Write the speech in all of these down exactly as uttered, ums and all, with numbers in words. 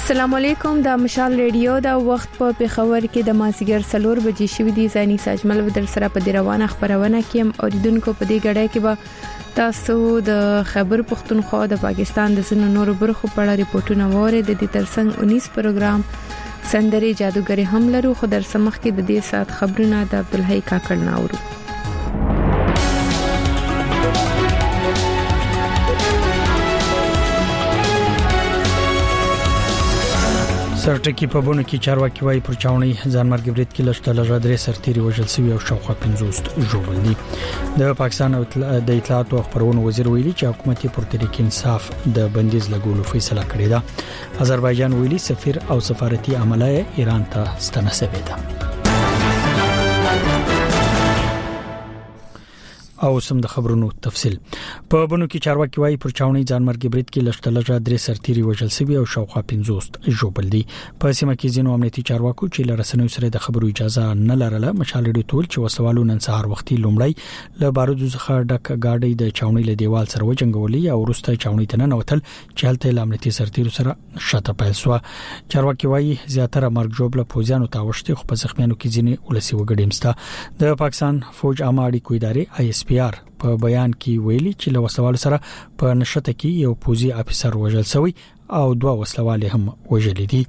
السلام علیکم د مشال ریډیو دا وخت په پیښور کې د مازیګر سلور بجې شوې دي. زانی ساجمل بدر سره په روانه خبرونه کې اوریدونکو په دې غړې کې به تاسو د خبر پښتونخوا د پاکستان د سن نورو برخو په اړه ریپورتونه وره د دې ترڅنګ انیس پروګرام سندري جادوګری هم لرو. خو در سمخ کې د دې سات خبرونه د عبدالحی کاکړ ناورو. سرټکی په بونو کې چارواکي وايي پر چاوني ځانمرګ برید کې لشته لږه درې سرتيري وژل شوی او شاوخوا پنځوس ژوبل دي. د پاکستان د اطلاعات او خبرونو وزیر ویلي چې حکومت پر تحریک انصاف د بندیز لګولو فیصله کړې ده. آذربایجان ویلي سفیر او سفارتي عمله ایران ته ستنسبه ده. او سم د خبرونو تفصيل په بونو کې چارواکي وايي پر چاوني ځانمرګ برید کې لشته لږه درې سرتيري وژل شوی او شاوخوا پنځوس ژوبل دي. په سیمه کې ځینو امنیتي چارواکو چې لرسنوي سره د خبرو اجازه نه لرله مشالډي ټول چې وسوالو نن سهار وختي لومړی له بارودو څخه ډک گاډي د چاوني له دیوال سره وجنګولي او وروسته چاوني ته نه وتل چې هلته امنیتي سرتيرو سره شته پیل شو. چارواکي وايي زیاتره مرګ جوړ پوزیانو تاوشتي خو په زخمیانو کې ځینې ولسی وګړي مسته. د پاکستان فوج عامه اړیکو ادارې آی اس پی آر په بیان کې ویلي چې له وسوال سره په نشته کې یو پوزي افسر وژل شوی او دوه وسلوال هم وژل دي.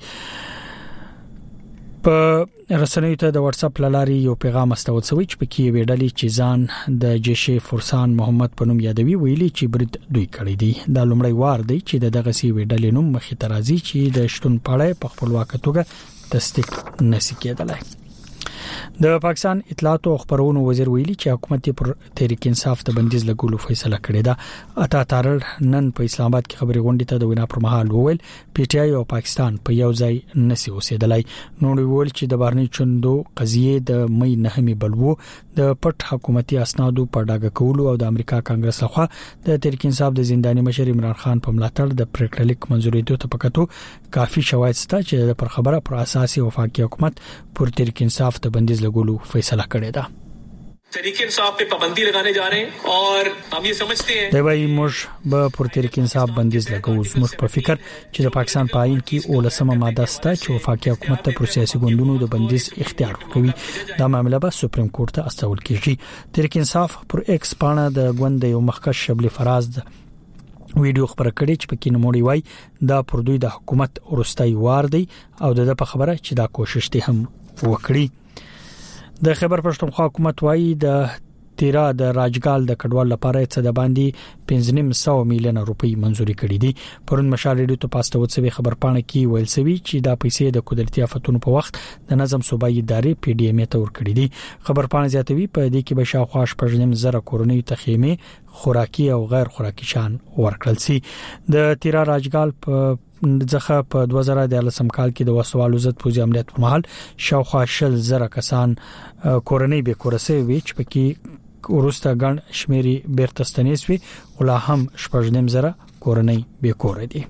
په رسنیو ته د واتس اپ لاري یو پیغام استول شوی چې پکې ویډلې چې ځان د جيش فرسان محمد پنوم یادوي ویلي چې برید دوی کړی دي. دا لومړی وار دی چې دغه سی ویډلې نوم مخې ته راځي چې د شتون پړې په خپلواک توګه تصدیق نشي کېدلای. د پاکستان اطلاعات او خبرونو وزیر ویلي چې حکومت پر تحریک انصاف د بندیز لګولو فیصله کړې ده. اتا تارل نن په اسلام آباد کې خبري غونډې ته د وینا پر مهال وویل پی ټ آی او پاکستان په یو ځای نسی اوسېدلای. نو ویل چې د بارني چوندو قضیه د مې نهمه بلوو د پټ حکومتي اسنادو په ډاګه کولو او د امریکا کانګرس لخوا د تحریک انصاف د زنداني مشر عمران خان په ملاتړ د پریکړه لیک منځورېدو ته پکاتو کافي شواهد شته چې د پر خبره پر اساسي وفاقي حکومت پر تحریک انصاف د بندیز لګولو فیصله کړې ده. تحریک انصاف په پابندی لگانے جا رہے ہیں اور ہم یہ سمجھتے ہیں دی وايي موږ به پر تحریک انصاف بندیز لګو. زموږ په فکر چې د پاکستان په آئین کې اولسمه ماده سته چې وفاقي حکومت ته پر سیاسي ګوندونو د بندیز اختیار ورکوي. دا معاملې به سپریم کورټ ته استول کیږي. تحریک انصاف پر ایکس پاڼه د ګوند یو مخکښ شبلی فراز د ویډیو خبره کړې چې پکې نموړي وای دا پر دوی د حکومت ورستای وار دی او د په خبره چې دا کوشش ته هم وکړي. د خبر پښتونخوا حکومت وایي د تیرا د راجګال د کډوال لپاره څه د باندې پنځه سو میلیون روپۍ منزوري کړې دي. پرون مشال ریډیو ته پاسته وڅوي خبر پاڼه کې ویل سوي چې دا پیسې د قدرتي آفتونو په وخت د نظم صوبایي ادارې پی ډی ایم ته ورکړې دي. خبر پاڼه زیاتوي په دې کې به شاوخوا شپږ زره کورونی تخیمه خوراکي او غیر خوراکي شان ورکړل سي. د تیرا راجګال په ځخه په دوه زره دولسم کال کې د وسوالو ضد پوځي عملیات په محل شاوخوا شل زره کسان کورنۍ به کورسه وی چې پکې ورسته ګڼ شمیري بیرتستنیسوي ولا هم شپږ زره کورنۍ به کور دي.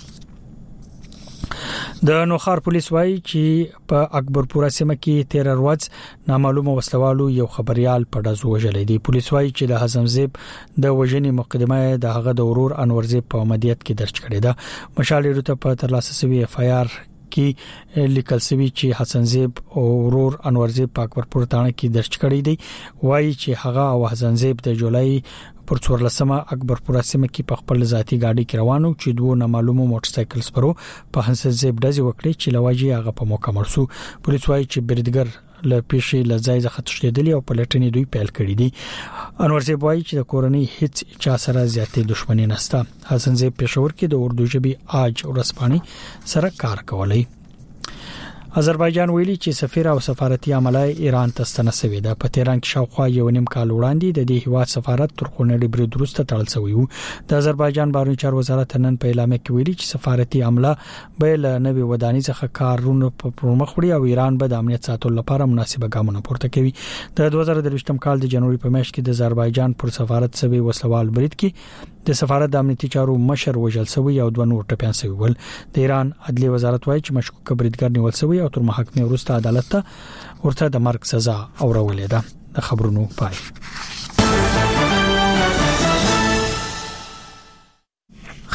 د نوخار پولیس وایي چې په اکبرپورا سیمه کې تیر ورځ نامعلومه وسلوالو یو خبريال په دزو وژلې دي. پولیس وایي چې د حسن زیب د وژنې مقدمه د هغه د ورور انور زیب په مدیریت کې درج کړې ده. مشال ریډیو په ترلاسه شوی اف آی آر کې لیکل شوی چې حسن زیب او ورور انور زیب په اکبرپور تانه کې درج کړی دی. وایي چې هغه او حسن زیب د جولای پر څورلسمه اکبرپور سیمه کې په خپل ذاتی گاډي کې روانو چې دوه نامعلومه موټر سایکل سپرو په حسن زیب دزي وکړي چې لواجی هغه په موقع مرسو. پولیس وایي چې بریدګر له پیښې لځای ځخه تښتېدلی او پلټنې دوی پیل کړې دي. انور زیب وایي چې د کورنۍ هیڅ چا سره زیاتې دښمنی نشته. حسن زیب پېښور کې د اردو ژبې آج ورځپاڼې سره کار کولی. آذربایجان ویلي چې سفیر او سفارتي عمله ایران ته ستنسوي ده. په تهران کې شاوخوا یو نیم کال وړاندې د دې هیواد سفارت تر خونړي برید وروسته تړل شوی وو. د آذربایجان بهرنی چارو وزارت نن په اعلامیه کې ویلي چې سفارتي عمله به له نوې ودانۍ څخه کارونه په مخ وړي او ایران به د امنیت ساتلو لپاره مناسبه ګامونه پورته کوي. د دوه زره درویشتم کال د جنوري په میاشت کې د آذربایجان پر سفارت سوي وسوال برید کې د سفارت د امنیتي چارو مشر وژل شوی او دوه نور ټپيان شوی ول. د ایران عدلي وزارت وایي چې مشکوک بریدګر نیول شوی او تر محاکمې وروسته عدالت ته ورته د مرګ سزا اورولې ده. د خبرونو پای.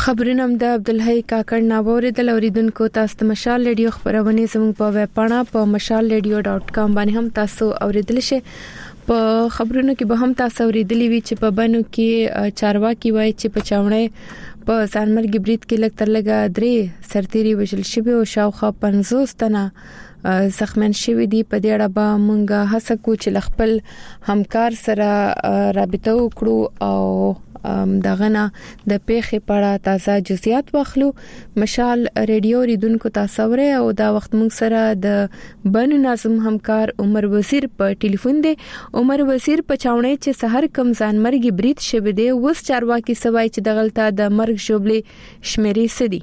خبرونه د عبدالحی کاکړ ناووري د اوریدونکو تاسو ته مشال ریډیو خبرونه زموږ په ویب پاڼه په مشال ریډیو ډاٹ کام باندې هم تاسو اوریدل شئ. په خبرونو کې به هم تاسو اوریدلی وی چې په بنو کې چارواکي وای چې په چاونې په ځانمرګي برید کې لږ تر لږه درې سرتيري وژل شوی او شاوخوا پنځوس تنه زخمن شوی دي. په دې اړه به مونږ هڅه کوو چې خپل همکار سره رابطه وکړو او دغه نه د پیښې په اړه تازه جزئیات واخلو. مشال ریډیو ریډونکو تاسو ورې او دا وخت موږ سره د بنو ناظم همکار عمر وزیر په ټلیفون دی. عمر وزیر په چاونې چې سحر کم ځان مرګي برید شوه دی وس چارواکي سوای چې دغلطه د مرګ جوړلې شمیرې سدي.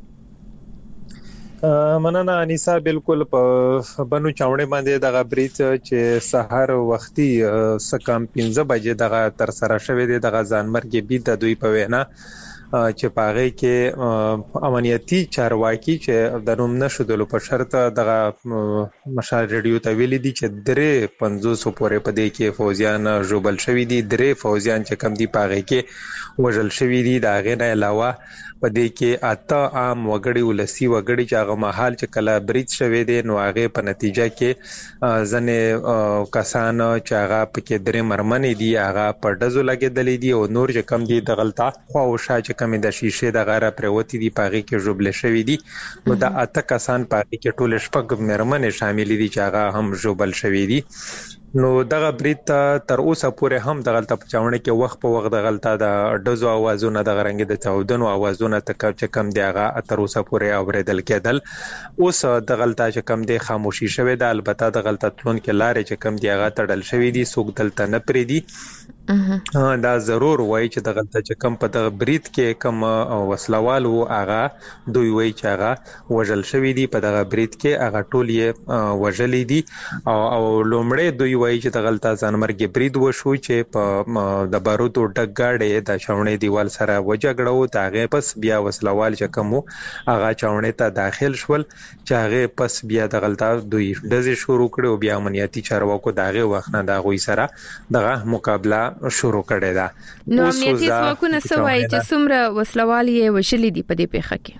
مننه انیسا، بالکل په بنو چاونې باندې دغه برید چې سحر وختي سکم پنځه بجې دغه تر سره شوه دی دغه ځانمرګي بي د دوی په وینا چې پاغه کې امنیتي چارواکي چې د نوم نشودلو په شرط دغه مشال ریډیو ته ویلي دي چې درې پنځوس پورې په دې کې فوجیان جوبل شوی دي. درې فوجیان چې کم دي پاغه کې وژل شوی دي. دا غیر علاوه په دې کې اته عام وګړي ولسی وګړي چې هغه محل چې کله برید شوی دی نو هغه په نتیجه کې ځنې کسان چې هغه پکې درې مرمنې دي هغه په دزو لګیدلې دي او نور چې کم دي د غلطه خو او شا چې کم د شیشه د غاره پروتي دي پاغي کې جوړل شوی دي. نو د اته کسان پاغي کې ټول شپږ مرمنې شامل دي چې هغه هم جوړل شوی دي. نو دغه برید تر اوسه پورې هم د غلطه په چاونه کې وخت په وخت د غلطه د دزو اوازونه د غرنګ د چاودنو اوازونه تک چې کم دی هغه تر اوسه پورې اوریدل کېدل. اوس د غلطه چې کم دی خاموشي شوه د البته د غلطه تلون کې لارې چې کم دی هغه تړل شوی دي سوق دلته نه پری دي. دا ضرور وای چې د غلطه چې کم په د برید کې کم وسلوال وو هغه دوی وای چې هغه وژل شوی دي په دغه برید کې هغه ټول یې وژلې دي او لومړی دوی وای چې د غلطه ځانمرګي برید وشو چې په د بارودو ډک گاډي د چاونې دیوال سره وجګړو تاغه پس بیا وسلوال چې کم هغه چاونې ته داخل شول چې هغه پس بیا د غلطه دوی دزې شروع کړو بیا امنیتي چارواکو داغه وخت نه دا غوي سره دغه مقابله شروع کړی دا. نو امنیتي ځواکونه سوای چې څومره وسلوال یې وشلې دي په دې پیښه کې؟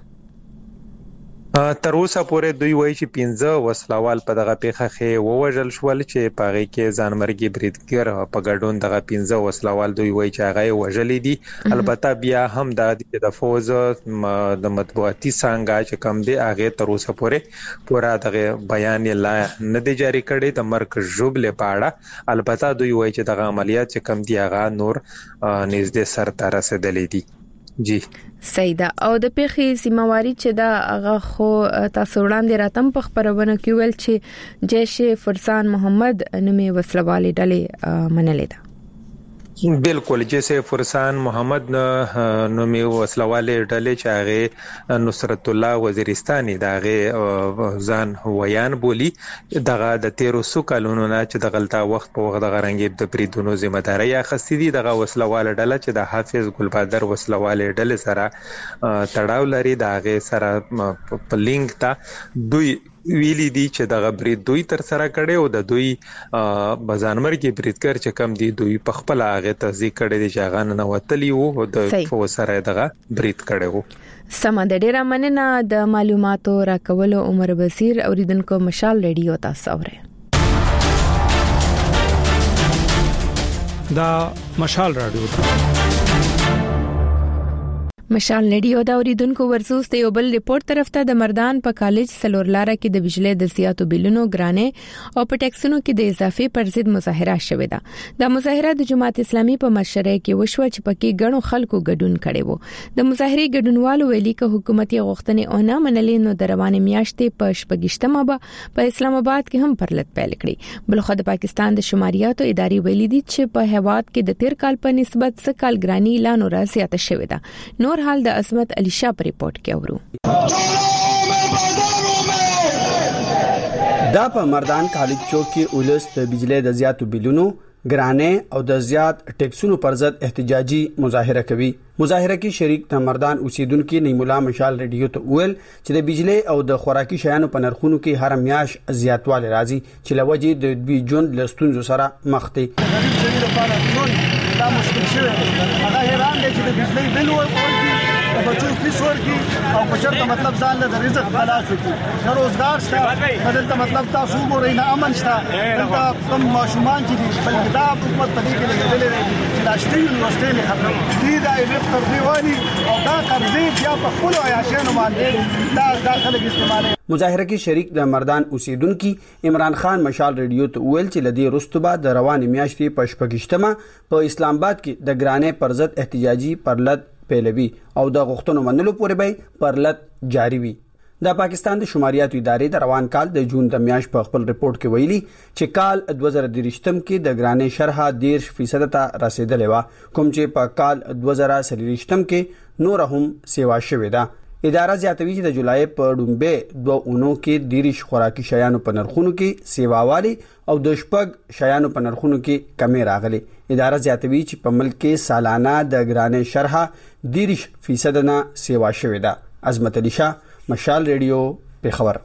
تر اوسه پورې دوی وایي چې پنځه وسلوال په دغه پیښه کې ووژل شول چې پاغي کې ځانمرګي بریدګر په ګډون دغه پنځه وسلوال دوی وایي چې هغه وژلې دي. البته بیا هم د فوز د مطبوعاتي څنګه چې کم دی هغه تر اوسه پورې پورا دغه بیان لا نه دی جاری کړی د مرګ جوړلې پاړه. البته دوی وایي چې دغه عملیات چې کم دی هغه نور نږدې سر ته رسیدلې دي. جی سیدا او د پیښې سیمواري چې دا هغه خو تاسو وړاندې راتم په خبرونه کې ویل چې جیش فرسان محمد نومي وسلوالې ډلې منلې ده. بالکل جیسے فرسان محمد نومي وسلوالې ډلې چې هغه نصرت الله وزیرستاني دغه ځان ویان بولی دغه د تیرو سو کلونو نه چې د غلطه وخت په وخت د غرنګ د بریدونو ذمہ داري اخستې دي. دغه وسلواله ډله چې د حافظ ګلبادر وسلوالې ډلې سره تړاو لري دغه سره په لینک ته دوی ویلي دي چې دغه برید دوی تر سره کړي او د دوی بزانمرګي بریدګر چې کم دي دوی په خپل هغه تصدیق کړي دي چې هغه نه وتلی وو د فوج سره دغه برید کړي وو. سم د ډیره مننه د معلوماتو راکولو عمر وزیر اوریدونکو مشال ریډیو تاسو اوره. دا مشال رادیو مشال ریډیو دا اوریدونکو ورزوس ته یو بل ریپورت طرف ته د مردان په کالج سلورلاره کې د بجلی د زیاتو بیلونو ګرانه او په ټیکسونو کې د اضافي پر ضد مظاهره شوې ده. د مظاهره د جماعت اسلامي په مشرۍ کې وشو چې پکې ګڼو خلکو ګډون کړي وو. د مظاهرې ګډونوالو ویلي چې حکومتي غوښتنې او نه منلې نو د روانې میاشتې په شپږشتمه به په اسلام آباد کې هم پرلط پیل کړي. بلخو د پاکستان د شماریاتو ادارې ویلي دي چې په هواد کې د تیر کال په نسبت څه کال ګرانی اعلان را زیاته شوې ده. نور حال د عظمت علي شاه په ریپورت کې اورو. دا په مردان کالج چوک کې اولس د بجلی د زیاتو بیلونو ګرانه او د زیات ټیکسونو پر ضد احتجاجي مظاهره کوي. مظاهره کې شریک د مردان اوسیدونکو نیمولا مشال ریډیو ته ویل چې د بجلی او د خوراکي شیانو په نرخونو کې هر میاش زیاتوالی راځي چې لوجې د دوی جون لستونزو سره مخ دي. غریب شری لپاره ټول دا مشکل شوی هغه حیران دي چې د بجلی بل ورکړي د بچو فیس ورکي او په چرته مطلب ځان له رزق خلاص وکړي نو روزګار شته بدلته مطلب تاسو ګورئ نه امن شته دلته کوم ماشومان چې بلکې دا حکومت په دې کې لګېدلې دي چې لاشتي یونیورسيټي نه خبره دي دا یې په دیوالي او دا قرضې بیا په خپل عیاشانو باندې دا داخله استعمال. مظاهره کې شریک د مردان اوسیدونکو عمران خان مشال ریډیو ته ویل چې لدی رستبه د روانې میاشتې په شپږشتمه په اسلام آباد کې د ګرانې پر ضد احتجاجي پرلط پیلوي او د غوښتنو منلو پورې به پرلط جاری وي. د پاکستان د شماریاتو ادارې د روان کال د جون د میاشت په خپل ریپورت کې ویلي چې کال دوه زره دریشتم کې د ګرانې شرحه ډیر فیصد ته رسیدلې و کوم چې په کال دوه زره سلیشتم کې نور هم سیوا شوې ده. اداره زیاتوي چې د جولای په ډومبه دوه اونو کې دیریش خوراکي شیانو په نرخونو کې سیواوالي او د شپږ شیانو په نرخونو کې کمی راغلي. اداره زیاتوي چې په ملک کې سالانه د ګرانې شرحه دیریش فیصد نه سیوا شوې ده. عظمت علي شاه مشال ریډیو پیښور.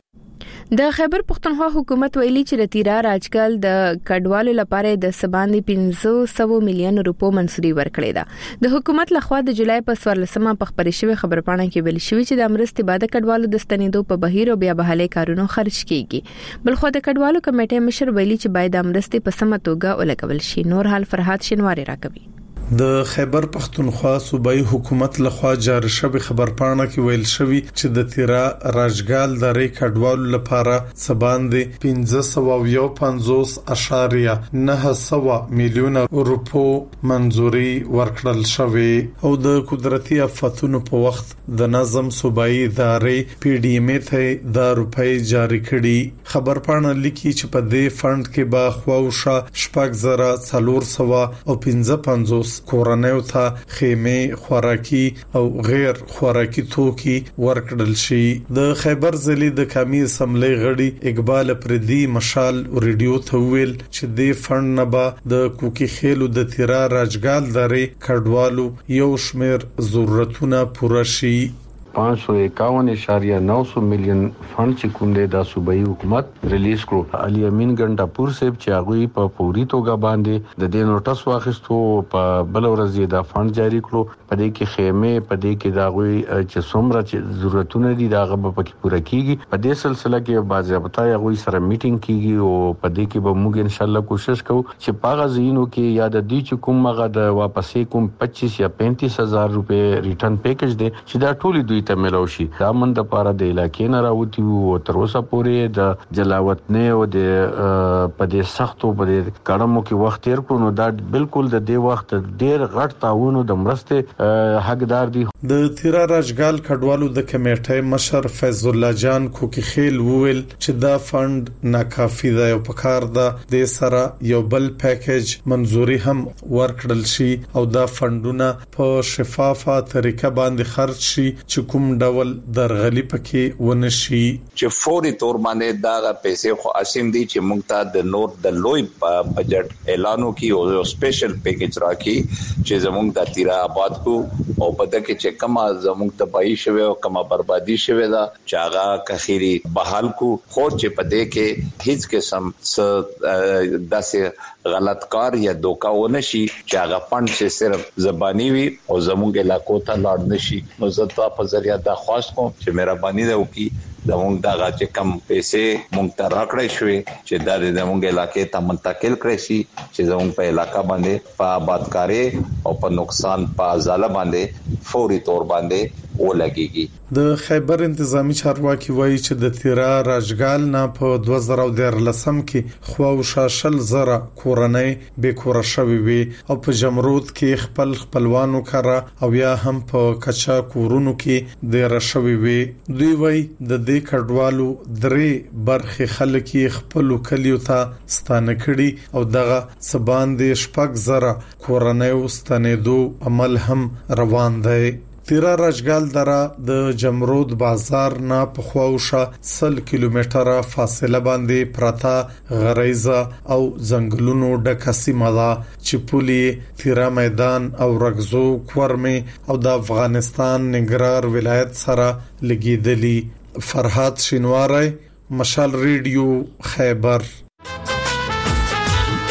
د خیبر پختونخوا حکومت ویلي چې د تیرا راجګل د کډوالو لپاره د سباندي پنځه سوه میلیون روپو منسوري ورکړې ده. د حکومت لخوا د جولای په څوارلسمه په خبري شوی خبرپاڼه کې ویل شوی چې د امرستي بعد کډوالو د ستنېدو په بهیر او بیا بحالي کارونو خرج کیږي. بلخو د کډوالو کمیټې مشر ویلي چې باید امرستي په سمه توګه ولګول شي. نور حال فرحات شینواری راکوي. د خیبر پختونخوا صوبایي حکومت لخوا جاری شوی خبرپاڼه کې ویل شوی چې د تیرا راجګال د ری کډوالو لپاره سباندې پنځه سوه پنځوس اشاریه نه سوه میلیون روپو منزوري ورکړل شوی او د قدرتي آفاتونو په وخت د نظم صوبایي ادارې پی ډی ایم ته د روپۍ جاری کړي. خبرپاڼه لیکي چې په دې فند کې با خواوشه شپږ زره څلور سوه او پنځه پنځوس کورنیو ته خیمه خوراکي او غیر خوراکي توکي ورکړل شي. د خیبر ضلع د قومي اسمبلی غړي اقبال پردي مشال ریډیو ته ویل چې د فند نه به د کوکي خېلو د تیرا راجګال درې کډوالو یو شمیر ضرورتونه پوره شي. पाँच सौ इक्यावन इशारिया नौ सौ मिलियन फंड چې کوم دی د صوبایي حکومت ریلیز کړو. علي امین ګنډاپور صاحب چې هغه په فوري توګه باندې د دې نوټس واخیستو په بل ورځ د فند جاری کړو. په دې کې خیمه په دې کې دا غوي چې څومره چې ضرورتونه دي دا غو په کې پوره کیږي. په دې سلسله کې باضابطه غوي سره میټینګ کیږي او په دې کې به موږ ان شاء الله کوشش کوو چې پاغه زینو کې یا د دې چې کوم مغه د واپسې کوم پچیس یا پینتیس هزار روپے ریټرن پیکج دی چې دا ټولي دوی ته ملو شي. دا من د پاره د علاقې نه راوتی او تر اوسه پورې د جلاوت نه او د په دې سختو په دې کارمو کې وخت تیر کړو. نو دا بالکل د دې وخت ډیر غټ تعاون د مرسته حقدار دي. د تیرا راجګال کډوالو د کمیټې مشر فیض الله جان کوکی خیل وویل چې دا فند ناکافي دی او پکار ده د سره یو بل پیکج منزوري هم ورکړل شي او دا فندونه په شفافه طریقه باندې خرج شي چې کوم ډول درغلي پکې ونشي. چې فوري تور باندې دا پیسې خو اسیم دي چې موږ ته د نور د لوی بجټ اعلانو کې او سپیشل پیکج راکې چې زموږ د تیرا آباد کو او پته کې چې کما زموږ تباہی شوه او کما بربادي شوه دا چې هغه کخيري بحال کو خو چې پته کې هیڅ قسم داسې غلط کار یا دوکا ونشي چې هغه فند چې صرف زبانی وي او زموږ علاقو ته لاړ نشي. نو زه په ذریعہ دا خواست کوم چې مهرباني وکړي زموږ دغه چې کم پیسې مونږ ته راکړې شوې چې دا د زموږ علاقې ته منتقل کړي شي چې زموږ په علاقې باندې په آبادکاري او په نقصان په ازاله باندې فوري تور باندې ولګيږي. د خیبر انتظامی چارواکي وایي چې د تیرا راجګال نه په دوه زره دولسم کې خواو شاشل زره کورنۍ به کور شوي وي او په جمرود کې خپل خپلوانو کرا او یا هم په کچا کورونو کې د رشوي وي. دوی وایي د دې کډوالو درې برخه خلک خپل کلیو ته ستانه کړي او دغه سبان د شپږ زره کورنۍ واستنېدو عمل هم روان دی. تیرا راجګال دره د جمرود بازار نه په خواوشه سل کیلومتره فاصله باندې پراته غریزه او ځنګلونو ډکه سیمه ده چې پولي تیرا میدان او رغزو کورمه او د افغانستان ننګرهار ولایت سره لګیدلی. فرحات شینواری مشال ریډیو خیبر.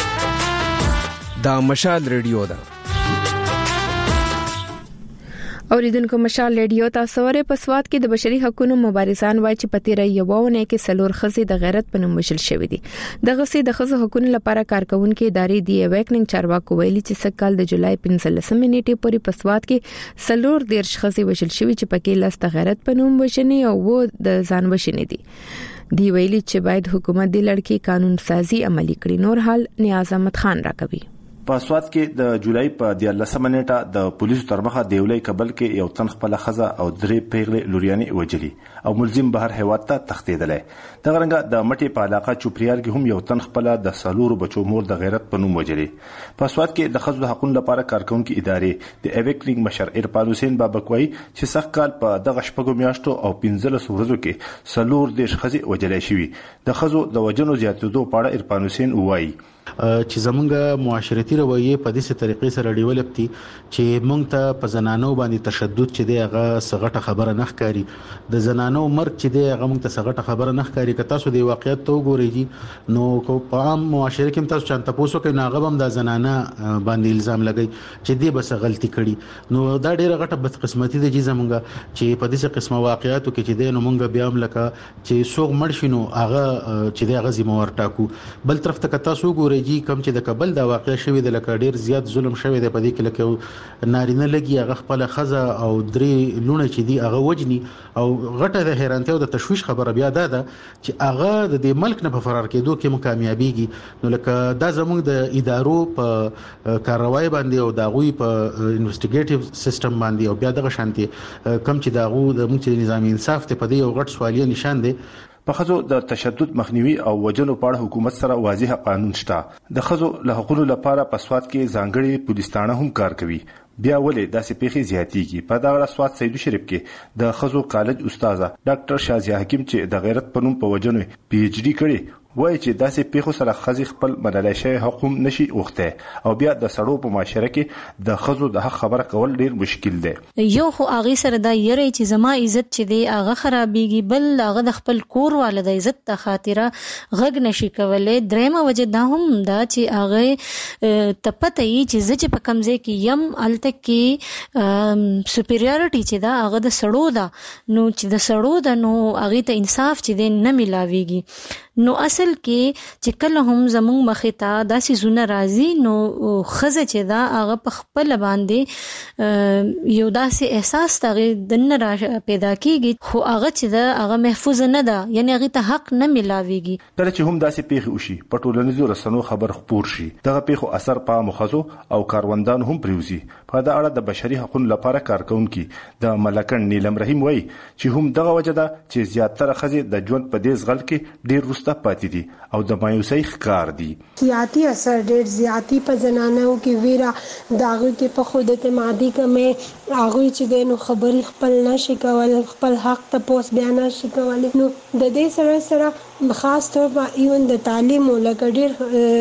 دا مشال ریډیو ده. اوریدونکو مشال ریډیو تاسو ورې په سواد کې د بشري حقوقو مبارزان وایي چې په تیر یوونه کې سلور خزي د غیرت په نوم وشل شوې دي. د غسي د خزو حقوقو لپاره کارکونکو ادارې دی اویکننګ چارواکو ویلي چې سکهال د جولای پنځلسمې نیټې پورې په سواد کې سلور دیرش خزي وشل شوې چې پکې لاس د غیرت په نوم وشني او و د ځان وشني دي. دی ویلي چې باید حکومت د لړکی قانون سازي عملي کړي. نور حال نیاز احمد خان راکوي. په سواد کې د جولای په دیارلسمه نیټه د پولیسو تر مخه دیولای کابل کې یو تن خپل خزه او درې پیغلې لورياني وجلي او ملزم بهر هیواد ته تښتیدلې. د غرنګ د مټي په علاقه چوپریال کې هم یو تن خپل د سالورو بچو مور د غیرت په نوم وجلي. په سواد کې د خزو حقوقو لپاره کارکونکو ادارې د ایویکننګ مشر ارفان حسین بابکوي چې سخت کال په دغه شپږو میاشتو او پنځلس ورځو کې سالور د خزي وجلې شوی. د خزو د وجنو زیاتېدو په اړه ارفان حسین وایي چې زمونږ معاشرتي رویه په دې طریقې سره ډیولپ دي چې مونږ ته په زنانو باندې تشدد چې دی هغه سغټه خبره نه ښکاری. د زنانو مرګ چې دی هغه مونږ ته سغټه خبره نه ښکاری. که تاسو د واقعیت ته وګورئ نو کو په عام معاشره کې تاسو چانه تاسو کې ناغه هم د زنانه باندې الزام لګي چې دی بس غلطي کړي. نو دا ډیره غټه بدقسمتي ده چې زمونږ چې په دې قسمه واقعیتو کې چې دی نو مونږ بیا هم لکه چې سوغ مرشینو هغه چې دی هغه ذمہوار ټاکو. بل طرف ته تاسو وګورئ کم چې د کابل دا واقع شوی د لکه ډیر زیات ظلم شوی دی په دې کې لکه نارینه لګي هغه خپل خزه او درې لونه چې دی هغه وجني او غټه د حیرانتیا او د تشویش خبره بیا ده چې هغه د دې ملک نه په فرار کېدو کې مکامیابیږي. نو لکه دا زموږ د ادارو په کاروای باندې او د غوي په انویسټیګیټیو سیستم باندې او بیا دغه شانتي کم چې دا غو د موږ نظام انصاف ته په دې یو غټ سوالیه نشان دی. په خزو د تشدد مخنیوي او وجلو په اړه حکومت سره واضح قانون شته. د خزو له حقوقو لپاره په سواد کې ځانګړي پولیس تانه هم کار کوي. بیا ولې داسې پیښې زیاتېږي؟ په دغه سواد سیدو شریف کې د خزو کالج استاد ډاکټر شازیه حکیم چې د غیرت په نوم په وجنو پی ایچ ډي کړي وایي چې داسې پیښو سره خزي خپل منلای شي حق هم نشي اوخته او بیا د سړو په معاشره کې د خزو د حق خبره کول ډیر مشکل دی. یو خو هغه سره دا یری چې زما عزت چې دی هغه خرابېږي، بل هغه د خپل کور والد عزت ته خاطره غږ نشي کولای. درېمه وجه دا هم دا چې هغه تپته ای چې زه په کمزې کې یم الته کې سپیریورټي چې دا هغه د سړو دا نو چې د سړو دا نو هغه ته انصاف چې دی نه ملاويږي. نو اصل کې چې کله هم زموږ مخې ته داسې زونه راځي نو خزه چې دا هغه په خپل باندې یو داسې احساس تغه دنه را پیدا کیږي خو هغه چې دا هغه محفوظ نه ده، یعنی هغه ته حق نه ملاويږي. کله چې هم داسې پیښې وشي په ټولنیزو رسنیو خبر خپور شي دغه پیښو اثر په مخزو او کاروندان هم پریوزي. په دا اړه د بشري حقوقو لپاره کارکونکي د ملکن نیلم رحیم وایي چې هم دغه وجه ده چې زیاتره خزي د ژوند په دې ځغل کې ډیر رسته پاتې دي او د مایوسۍ ښکار دي. سیاتی اثر ډیر زیاتی په زنانو کې ویرا داغه کې په خود اعتمادي کمه هغه چې د نو خبري خپل نشي کول، خپل حق ته پوس بیان نشي کول. نو د دې سره سره خاص طور په ایون د تعلیم ولکه ډیر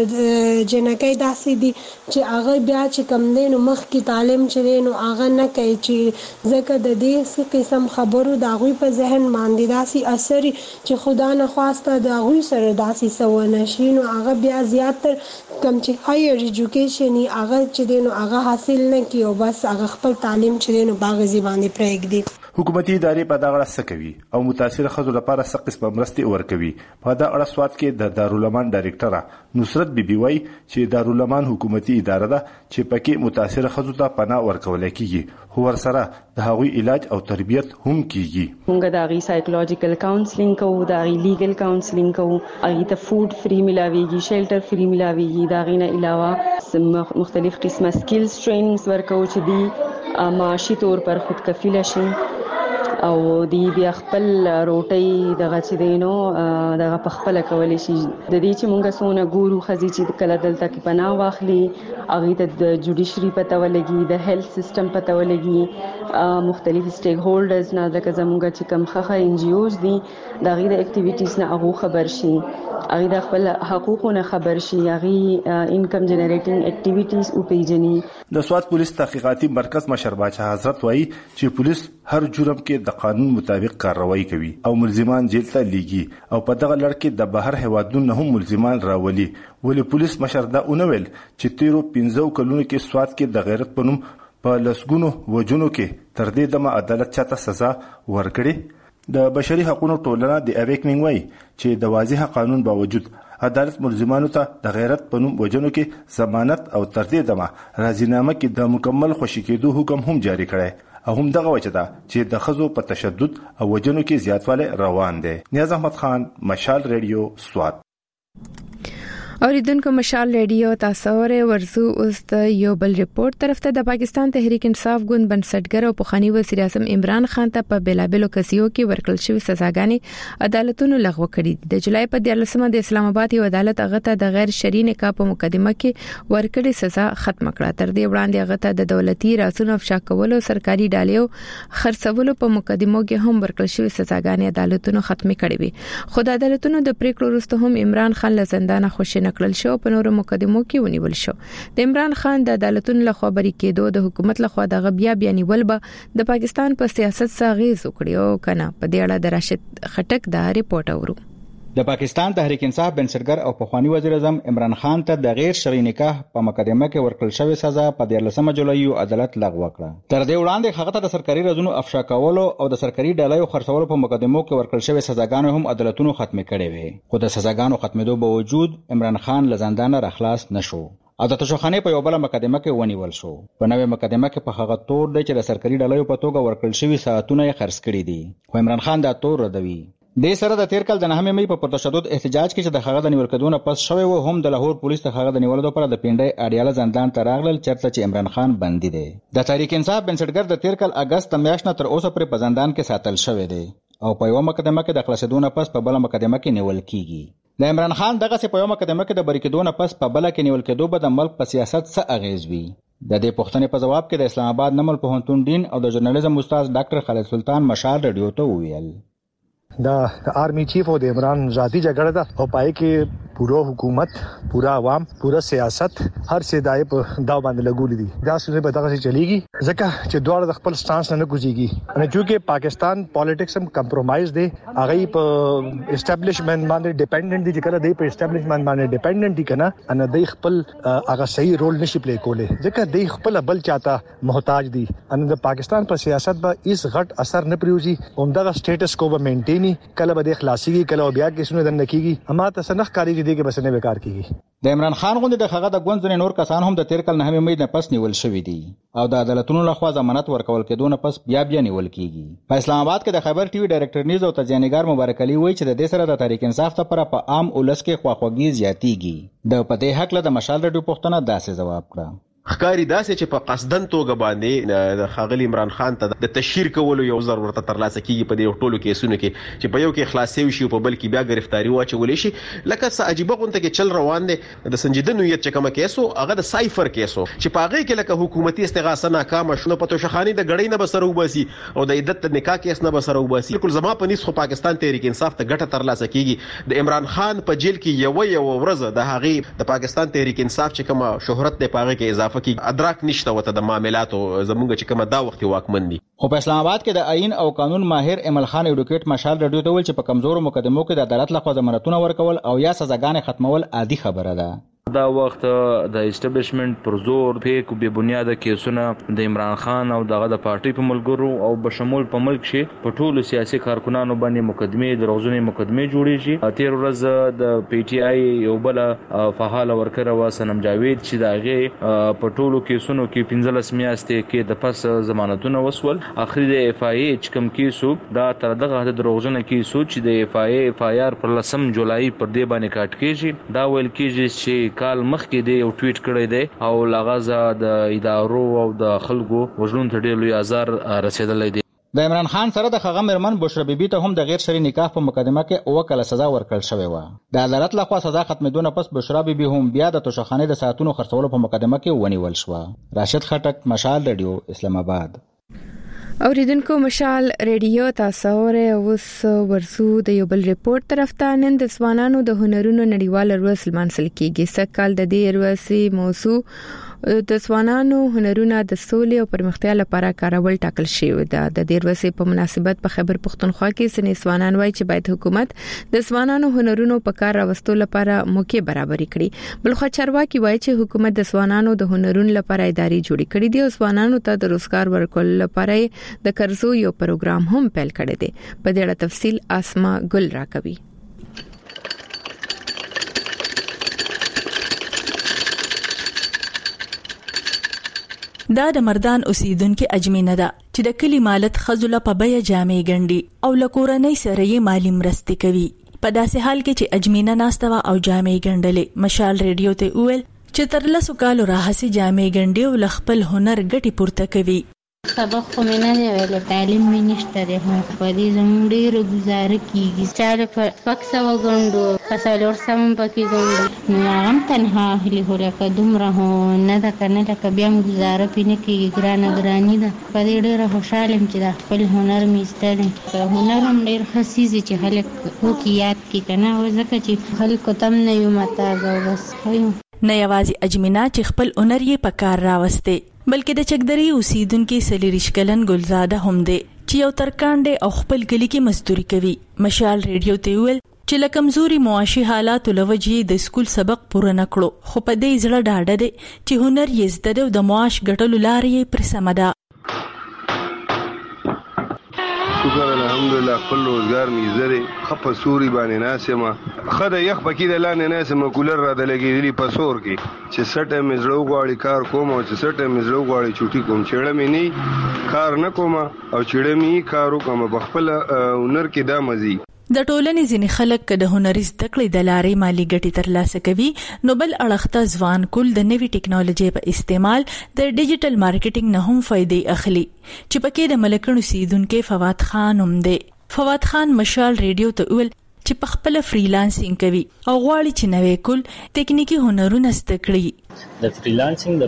جنکې داسې دي چې هغه بیا چې کم دین مخ کې تعلیم چره نو هغه نه کوي چې ځکه د دې قسم خبرو د هغه په ذهن باندې داسې اثر چې خدا نه خواسته د هغه سره داسې سونه شي نو هغه بیا زیاتر کم چې هایر ایجوکیشن هغه چې دین هغه حاصل نه کیو بس هغه خپل تعلیم چره نو باغ زبانه پرېږدي. حکومتي ادارې په دا اړه څه کوي او متاثر خزو لپاره څه قسمه مرستې ورکوي؟ په دا اړه سواد کې د دارالمان ډایرکټره نصرت بیبي وایي چې دارالمان حکومتي اداره ده چې پکې متاثر خزو ته پناه ورکول کیږي خو ورسره د هغوی علاج او تربیت هم کیږي. موږ د هغوی سایکولوژیکل کاونسلینګ کوو، د هغوی لیګل کاونسلینګ کوو، هغوی ته فود فری ملاویږي، شیلټر فری ملاویږي. د هغوی نه علاوه مختلف قسمه سکلز ټریننګز ورکوو چې دی معاشي طور پر خودکفیله شي او دی بیا خپل روټي دغه چې دینو دغه په خپل کولای شي. د دې چې مونږه سونه ګورو خزي چې کله دلته کې پناه واخلي هغه ته د جوډیشري پته ولګي، د هیلث سیستم پته ولګي، مختلف سټیک هولډرز نه د زمونږه چې کوم خخه ان جی اوز دي د غیر اکټیویټیز نه هغه خبر شي، هغه د خپل حقوقونه خبر شي، هغه انکم جنریټینګ اکټیویټیز او پیجنی. د سواد پولیس تحقیقاتي مرکز مشر باچا حضرت وایي چې پولیس هر جرم کې د قانون مطابق کارروایی کوي او ملزمان جیل ته لیږي او په دغه لړ کې د بهر هیوادونو هم ملزمان راولي. ولې پولیس مشر دا اونویل چې تیرو پنځو کلونو کې سواد کې د غیرت په نوم په لسګونو وجونو کې تر دې دمه عدالت چاته سزا ورکړي. د بشري حقوقو ټولنه د اویکنینګ وای چې د واضح قانون باوجود عدالت ملزمانو ته د غیرت په نوم وجنو کې ضمانت او تر دې دمه راضینامه کې د مکمل خوشی کېدو حکم هم جاری کړی او هم دغه وجه ده چې د خزو په تشدد او وجنو کې زیاتواله روان دي. نیاز احمد خان، مشال ریډیو، سوات. اوریدونکو مشال ریډیو تاسو ورزو اوس د یو بل ریپورت طرف ته د پاکستان تحریک انصاف ګوند بنسټګر او پخوانی وزیر اعظم عمران خان ته په بیلابلو کسیو کې ورکړل شوی سزاګانې عدالتونو لغوه کړې. د جولای په دیارلسمه د اسلام آباد یو عدالت هغه ته د غیر شرعي نکاح په مقدمه کې ورکړې سزا ختم کړه. تر دې وړاندې هغه ته د دولتي راسونو افشا کولو، سرکاري ډالیو خرڅولو په مقدمو کې هم ورکړل شوی سزاګانې عدالتونو ختم کړې وي. خو د عدالتونو د پریکړو وروسته هم عمران خان له زندانه خوشی نکړل شو، په نورو مقدمو کې ونیول شو. د عمران خان د عدالتونو له خبرې کېدو د حکومت له خوا د بیا بیا نیول به د پاکستان په سیاست ساغیز وکړي او کنه. په دې اړه د راشد خټک دا ریپورت اورو. د پاکستان تحریک انصاف بنسټګر او پخوانی وزیر اعظم عمران خان ته د غیر شرعي نکاح په مقدمه کې ورکړل شوی سزا په دیارلسمه جولای عدالت لغوه کړه. تر دې وړاندې هغه ته د سرکاري رازونو افشا کولو او د سرکاري ډالۍ خرڅولو په مقدمو کې ورکړل شوی سزاګانې هم عدالتونو ختم کړي وي. خو د سزاګانو ختمېدو باوجود عمران خان له زندانه راخلاص نشو او د تشوخانه په یو بل مقدمه کې ونیول شو. په نوې مقدمه کې په هغه تور دی چې د سرکاري ډالۍ په توګه ورکړل شوی ساعتونه یې خرڅ کړي دي. خو عمران خان دا تور ردوي. د سره د تیر کال د نهمې مې په پرتشدد احتجاج کې چې د هغه د نیول کېدو نه پس شوی و، هم د لاهور پولیس ته هغه د نیولو لپاره د پینډای اډیاله زندان ته راغلل چېرته چې عمران خان بندي دی. د تحریک انصاف بنسټګر د تیر کال اگست میاشت نه تر اوسه پورې په زندان کې ساتل شوی دی او په یو مقدمه کې د خلاصېدو نه پس په بل مقدمه کې نیول کیږي. د عمران خان دغه په یو مقدمه کې د بری کېدو نه پس په بل کې نیول کېدو به د ملک په سیاست څه اغیز وي. د دې پوښتنې په جواب کې د اسلام آباد نمل پوهنتون ډین او د ژورنالیزم استاد ډاکټر خالد سلطان مشال ریډیو ته وویل دا آرمی چیف او د عمران ذاتی جګړه ده او پای کې پورا حکومت، پورا عوام، پورا سیاست هر څه دای په دا باندې لګولې دي. دا څه به دغه چلیږي ځکه چې دوه د خپل سټانس نه کوزيږي. ان چې پاکستان پالیټکس هم کمپرمایز دي، هغه په اسټابلیشمنت باندې ډیپندنٹ دي. کله دی په اسټابلیشمنت باندې ډیپندنٹ دي کنه ان دی خپل هغه صحیح رول نشي پلی کولای ځکه دی خپل بل چاته محتاج دي. ان د پاکستان په سیاست به هیڅ غټ اثر نه پریوزي. همدغه سټیټس کو به مینټین کله به د خلاصيږي، کله بیا کې سونه د نکېږي. اما ته سنخ کاری دي کې بس نه وکړ کیږي. د عمران خان غوندې د هغه د ګوند ځنې نور کسان هم د تیر کال نهمې مې نه پس نیول شوی دي او د عدالتونو لخوا ضمانت ورکول کېدو نه پس بیا بیا نیول کیږي. په اسلام آباد کې د خبر ټي وي ډایرکټر نیوز او تجزیه‌نګار مبارک علي وایي چې د دې سره د تحریک انصاف لپاره په عام ولس کې خواخوږي زیاتیږي. د پدې حق له د مشال ریډیو پوښتنه داسې جواب کړه. خکاری داسې چې په قصدن توګه باندې د خاغلی عمران خان ته د تشهیر کولو یو ضرر ورته ترلاسه کیږي په دې ټولو کیسونو کې چې په یو کې خلاصي شي او په بل کې بیا گرفتاری واچول شي. لکه څه عجیبه غونډه کې چل روان دي د سنجیده نویت چې کومه کیسو هغه د سایفر کیسو چې په هغه کې لکه حکومتي استغاثه ناکامه شونه په توشخانی د غړې نه بسرو باسي او د عدت نکاح کیس نه بسرو باسي. کله زما په نس خو پاکستان تحریک انصاف ته ګټه ترلاسه کیږي. د عمران خان په جیل کې یو یو ورځ د هغه د پاکستان تحریک انصاف چې کومه شهرت دی پاغه کې اضافه کیږي. ادراک نشته وته د معاملاتو زمونږ چې کومه دا وخت واکمن دي. خو په اسلام آباد کې د آئین او قانون ماهر امل خان ایډوکیټ مشال ریډیو ته ویل چې په کمزورو مقدمو کې د عدالت لخوا ضمانتونه ورکول او یا سزاګانې ختمول عادي خبره ده. دا وخت د اسټابلیشمنت پر زور فیک او بے بنیاده کیسونه د عمران خان او دغه د پارټي په ملګرو او بشمول په ملک کې په ټولو سیاسي کارکونانو باندې مقدمه دروغجنې مقدمه جوړیږي. تیر ورځ د پی ټی آی یو بل فعال ورکر و سنم جاوید چې دغه په ټولو کیسونو کې پنځلس میاشتې کې د پس ضمانتونه وسول. اخري د اف آی ای چې کوم کیسو دا تر دغه د دروغجنې کیسو چې د اف آی ای اف آی آر پر لسم جولای پر دې باندې کاټ کیږي. دا ویل کیږي چې کال مخکې دی یو ټویټ کړی دی او لغزه د ادارو او د خلکو وژلون ته ډېر لوی آزار رسیدلی دی. د عمران خان سره د هغه مرمن بشرا بیبي ته هم د غیر شرعي نکاح په مقدمه کې اوه کاله سزا ورکړل شوې وه. د عدالت لخوا سزا ختمېدو نه پس بشرا بیبي هم بیا د توشخانې د ساعتونو خرڅولو په مقدمه کې ونیول شوه. راشد خټک، مشال ریډیو، اسلام آباد. اوریدونکو مشال ریډیو تاسو اوس ورسو د یو بل ریپورت طرف ته. نن د ځوانانو د هنرونو نړیوال ورځ لمانځل کیږي. سږ کال د دې ورځې موضوع د ځوانانو هنرونه د سولې او پرمختیا لپاره کارول ټاکل شوی دی. د دیروسې په مناسبت په خیبر پختونخوا کې سنې ځوانان وایي چې باید حکومت د ځوانانو هنرونو په کار راوستلو لپاره موقع برابر کړي. بلخو چارواکي وایي چې حکومت د ځوانانو د هنرونو لپاره ادارې جوړې کړې دي او ځوانانو ته د روزګار ورکول لپاره د قرضو یو پروګرام هم پیل کړی دی. په دې اړه تفصیل اسما ګل راکوي. دا د مردان اوسیدونکو اجمینه ده چې د کلی مالت خزله په بیا جامې ګنډي او لکورنۍ سره یې مالی مرستې کوي. په داسې حال کې چې اجمینه ناستوه او جامې ګنډلې، مشال ریډیو ته وویل چې تر لسو کالو راهسي جامې ګنډي او خپل هنر ګټي پورته کوي. سبق خو مې نه دی ویلی، تعلیم مې نشته دی، خو په دې زموږ ډېره ګزاره کېږي. چاله شپږ سوه ګنډو، په څلور سوه هم پکې ګنډو، نو هغه هم تنها اخلي، خو لکه دومره خو نه ده که نه، لکه بیا هم ګزاره پرې نه کېږي، ګرانه ګراني ده. په دې ډېره خوشحاله یم چې دا خپل هنر مې زده دی. هنر هم ډېر ښه څیز دی چې خلک وکړي، یاد کړي که نه، ځکه چې خلکو ته هم نه یو متاز او بس ښه یو. نه یوازې اجمینه چې خپل هنر یې په کار راوسته، بلکې د چکدري اوسیدونکو سلیریش کلن ګلزاده هم دی چې یو ترکاندې او خپل کلی کې مزدوري کوي. مشال ریډیو ته ویل چې لکمزوري معاشي حالات لوجې د سکول سبق پوره نکړو، خو په دې ځړه ډاډه دی چې هنر یې زده دی او د معاش ګټلو لارې یې پر سمه ده. شکر الحمدلله خپل روزګار مې زده خپه سوري باندې ناسمه خدای یخ پکې د لاندې ناسمه کولر را د لګېدلی په سور کې چې سټه مې زړه وغواړي کار کوم او چې سټه مې زړه وغواړي چوټي کوم، چېړه مې نه کار نه کوم او چېړه مې کار وکم په خپل هنر کې دا مزي. د ټولنې ځینې خلک د هنري زده کړې د لارې مالی ګټې ترلاسه کوي، نو بل اړخته ځوان کول د نوي ټیکنالوژي په استعمال د ډیجیټل مارکیټینګ نه هم فائدې اخلي، چې پکې د ملکن اوسیدونکو فواد خان هم دی. فواد خان مشال ریډیو ته ویل چې په خپل فریلانسینګ کوي او غواړي چې نوې کول ټیکنیکی هنرونه زده کړي. د فریلانسینګ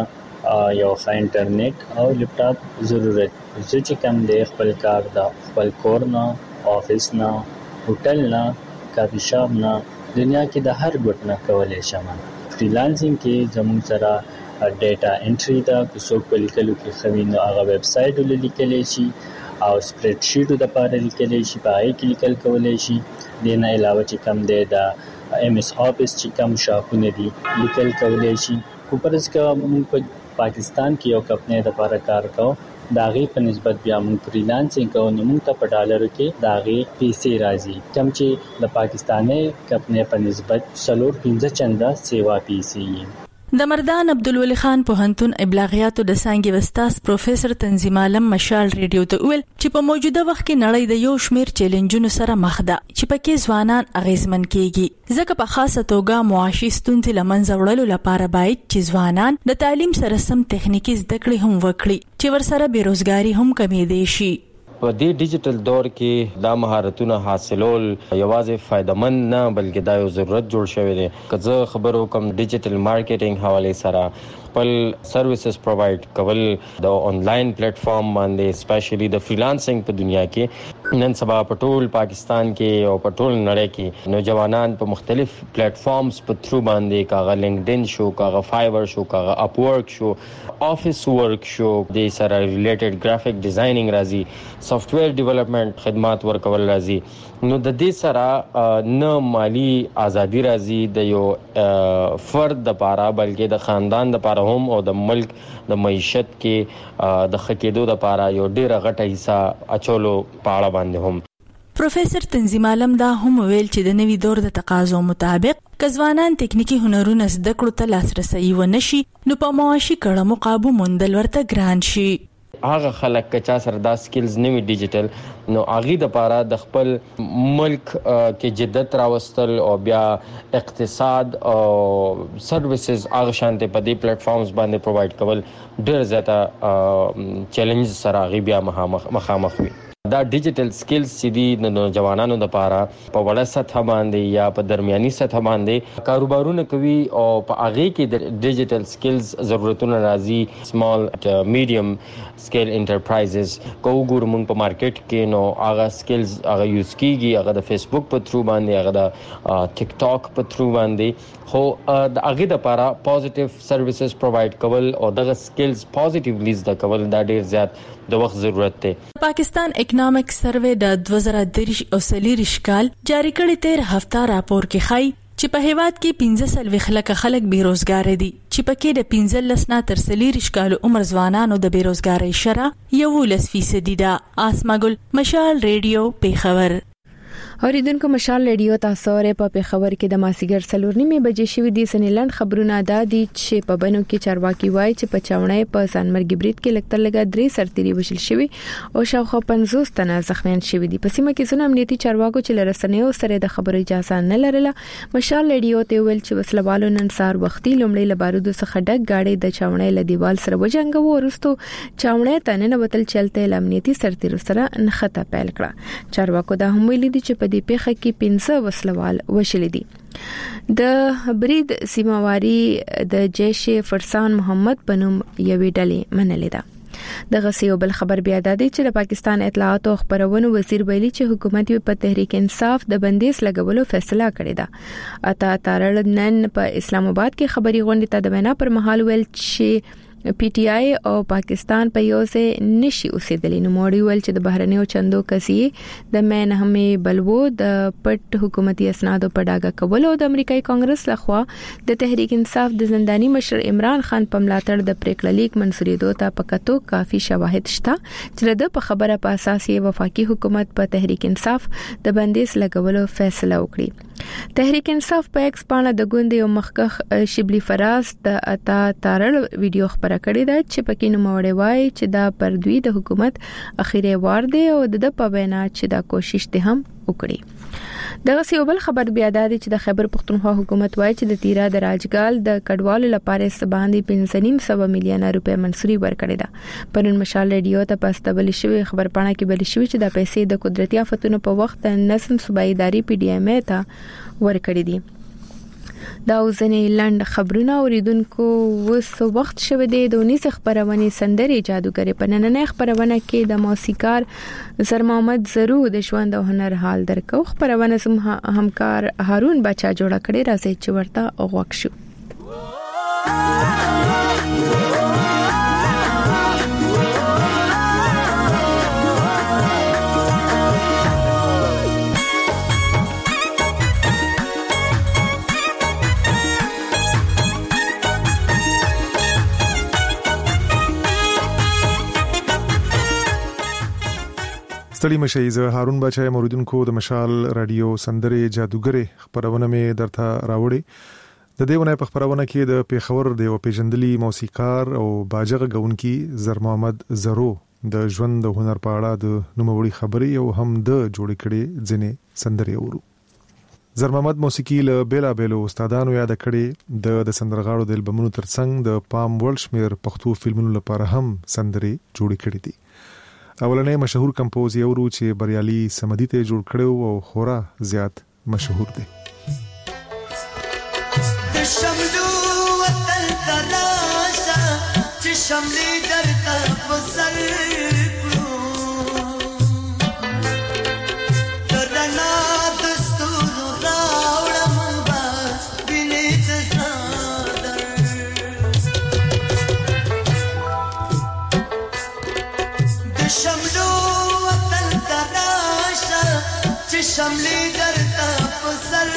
لپاره یو ښه انټرنیټ او لپټاپ ضرورت، چې کوم دی خپل کار دا خپل کور نه، آفیس نه، هوټل نه، کافي شاپ نه، دنیا کې د هر ګوټ نه کولای شم. فریلانسینګ کې زموږ سره ډیټا انټری دا که څوک په لیکلو کې ښه وي نو هغه ویب سایټ ولیکلی شي او سپریډ شیټ دپاره لیکلی شي، په هغې کې لیکل کولی شي. دې نه علاوه چې کوم دی د ایم ایس آفیس چې کوم شاپونه دي لیکل کولی شي. خو فرض که موږ په پاکستان کې یو کمپنۍ دپاره کار کوو، د هغې په نسبت بیا موږ فریلانسینګ کوو نو موږ ته په ډالرو کې د هغې پیسې راځي، کوم چې د پاکستاني کمپنۍ په نسبت څلور پنځه چنده سیوا پیسې یي. د مردان عبدالولي خان پوهنتون ابلاغیاتو د څانګې استاد پروفیسور تنظیم عالم مشال ریډیو ته ویل چې په موجوده وخت کې نړۍ د یو شمېر چیلنجونو سره مخ ده چې پکې ځوانان اغیزمن کیږي، ځکه په خاصه توګه معاشي ستونزې له منځه وړلو لپاره باید چې ځوانان د تعلیم سره سم تخنیکی زده کړې هم وکړي چې ورسره بیروزګاری هم کمېدای شي. په دې ډیجیټل دور کې دا مهارتونه حاصلول یوازې فائدمن نه بلکې دا یو ضرورت جوړ شوی دی. که زه خبرو کوم ډیجیټل مارکیټینګ حواله سره خپل سرویسز پروواید کول د آنلاین پلیټ فارم باندې سپیشلی د فریلانسینګ په دنیا کې نن سبا په ټول پاکستان کې او په ټول نړۍ کې نوجوانان په مختلف پلیټ فارمز په تھرو باندې کاغه لینکډین شو، کاغه فایبر شو، کاغه اپ ورک شو، آفیس ورک شو، د سره ریلیټډ گرافیک ډیزاینینګ راځي، سافټویر ډیولپمنٹ خدمات ورکول راځي. نو د دې سره نه مالی ازادي راځي د یو فرد د پاره بلکې د خاندان د پاره هم او د ملک د معیشت کې د خکېدو د پاره یو ډیره غټه حصہ اچولو پاړه باندې هم. پروفیسور تنظیم عالم دا هم ویل چې د نوي دور د تقاضو مطابق کځوانان تکنیکی هنرونه زده کړو ته لاسرسي ونشي نو په معاشي کړه مقابو موندل ورته ګران شي. هغه خلک که چا سره دا سکلز نوي ډیجیټل نو هغه د پاره د خپل ملک کې جدت راوستل او بیا اقتصاد او سرویسز هغه شانته په دې پلیټ فارمز باندې پروواید کول ډېر زیاته چیلنج سره هغه بیا مخامخ وي. دا ډیجیټل سکلز چې دي د نوجوانانو لپاره په وړه سطح باندې یا په درمیاني سطح باندې کاروبارونه کوي او په هغه کې د ډیجیټل سکلز ضرورتونه راځي سمال میډیم سکیل انټرپرایزز کو ګورمون په مارکیټ کې نو هغه سکلز هغه یوز کیږي هغه د فیسبوک په تھرو باندې هغه د ټیک ټاک په تھرو باندې خو د هغه لپاره پوزټیو سرویسز پروواید کول او دغه سکلز پوزټیولی زده کول دا ډیر زیات د وخت ضرورت دی. پاکستان اکونومیک سروې د دوه زره دریش او سلیریش کال جاری کړي تیر هفته راپور کې خای چې په هیواد کې پنځه سلوي خلک خلک بیروزګار دي چې پکې د پنځه لسنا تر سلیریش کال عمر ځوانانو د بیروزګاری شرح یولس فیصد ده. آسماګل مشال ریډیو پیښور. اوریدونکو مشال ریډیو تاسو ری په پیښور کې د ماسیګر سلور نیمه بجې شوې دي سنیلند خبرونه ادا دي چې په بنو کې چارواکي وایي چې په چاونې په سانمرګ برید کې لکتر لګا درې سرتيري وشل شوی او شاوخوا پنځوس تنه زخمیان شوی دي. په سیمه کې څونه امنیتي چارواکو چې لرسنیو سره د خبرو اجازه نه لرله. مشال ریډیو ته ویل چې وسلوالو نن سار وختي لومړی لبارودو څخه ډک گاډي د چاونې له دیوال سره وجنګو ورستو چاونې تنه بتل چلته امنیتي سرتيرو سره نخته پیل کړه. چارواکو دا هم ویلي دي چې په دې پیښه کې پنځه وسلوال وشل دي. د برید سیماواري د جیش فرسان محمد بنوم یوې ډلې منلې ده. د غسیو بل خبر بیا د دې چې د پاکستان اطلاعات او خبرونو وزیر ویلي چې حکومت په تحریک انصاف د بندیز لګولو فیصله کړې ده. اته تارړ نن په اسلام آباد کې خبري غونډه ته د وینا پر مهال ویل چې پی ټی آی او پاکستان په یو ځای نشي اوسېدلی. نو موړي ول چې د بهرنیو چندو کسي د مین همې بلوو د پټ حکومتي اسنادو په ډاګه کول او د امریکایي کانګرس لخوا د تحریک انصاف د زنداني مشر عمران خان په ملاتړ د پریکړه لیک منسوریدو ته پکاتو کافي شواهد شته چې د په خبره په اساس یې وفاقي حکومت په تحریک انصاف د بندیز لګولو فیصله وکړي. تحریک انصاف په ایکس باندې د ګوند یو مخکخ شبلی فراز د اتا تارل ویډیو خبره کړې ده چې پکې نو موړې وای چې دا پر دوی د حکومت اخیری وار دی او د په وینا چې دا کوشش ته هم وکړي. دغه سیوبل خبر بیا د چې د خیبر پختونخوا حکومت وای چې د تیرا د راجګال د کډوالو لپاره سباندې پنځه سو میلیون روپے منسوري ورکړې ده. پرون مشال ریډیو ته پاستبل شوی خبر پاڼه کې بل شوی چې د پیسې د قدرتي آفتونو په وخت نسم صوبایي اداري پی ډی ایم ته ورکړې دي. دا اوسنۍ لاند خبرونه اوریدونکو وس وخت شوه د دونیس خبرونه سندري جادوګر په نننې خبرونه کې د موسیقار زر محمد زرو د ژوند او هنر حال درکو خبرونه سم همکار هارون بچا جوړ کړي راځي چې ورته غوښ شو. ستړي مشي زه هارون بچا موریدونکو د مشال رادیو سندري جادوګر خبرونه مې درته راوړي. د دیونه په خبرونه کې د پیښور د یو پیژندلي موسیقار او باجغه غونکي زر محمد زرو د ژوند او هنر په اړه د نوموړي خبري او هم د جوړ کړي ځنې سندري اورو. زر محمد موسیقي له بیلا بیلو استادانو یاد کړي د د سندرغاړو د البومونو ترڅنګ د پام ورلشمیر پښتو فلمونو لپاره هم سندري جوړ کړي دي. اولنې مشهور کمپوز یو ورو چې بریالي سمدي ته جوړ کړو او خورا زیات مشهور دی. د شملو وطن تراشا چې شملې درته وسر کړو درنا دستور راوړم بس بینې ځادر د شملو وطن تراشا چې شملې درته وسر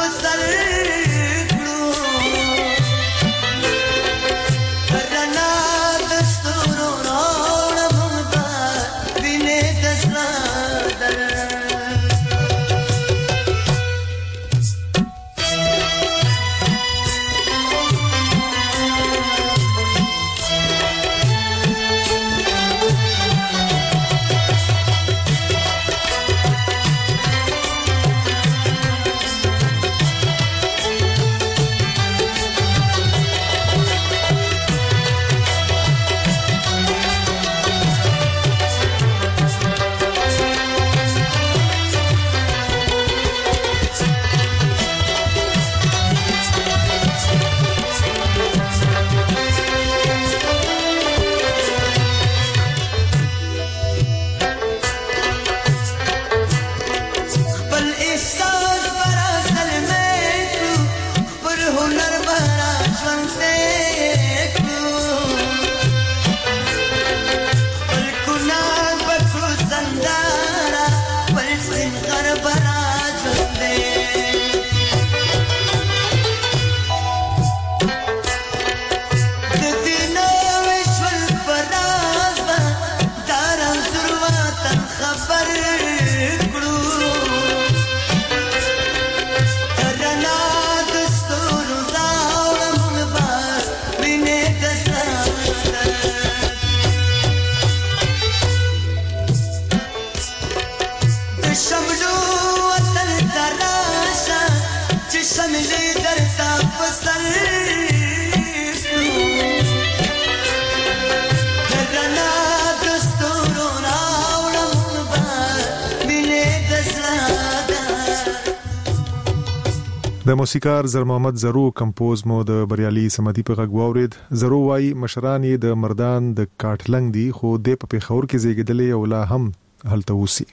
د موسیقار زر محمد زرو کمپوز مو د بریالي سمدي په غږ واورید. زرو وايي مشران یې د مردان د کاټلنګ دي خو د په پیښور کې زیږیدلې او لا هم هلته اوسي.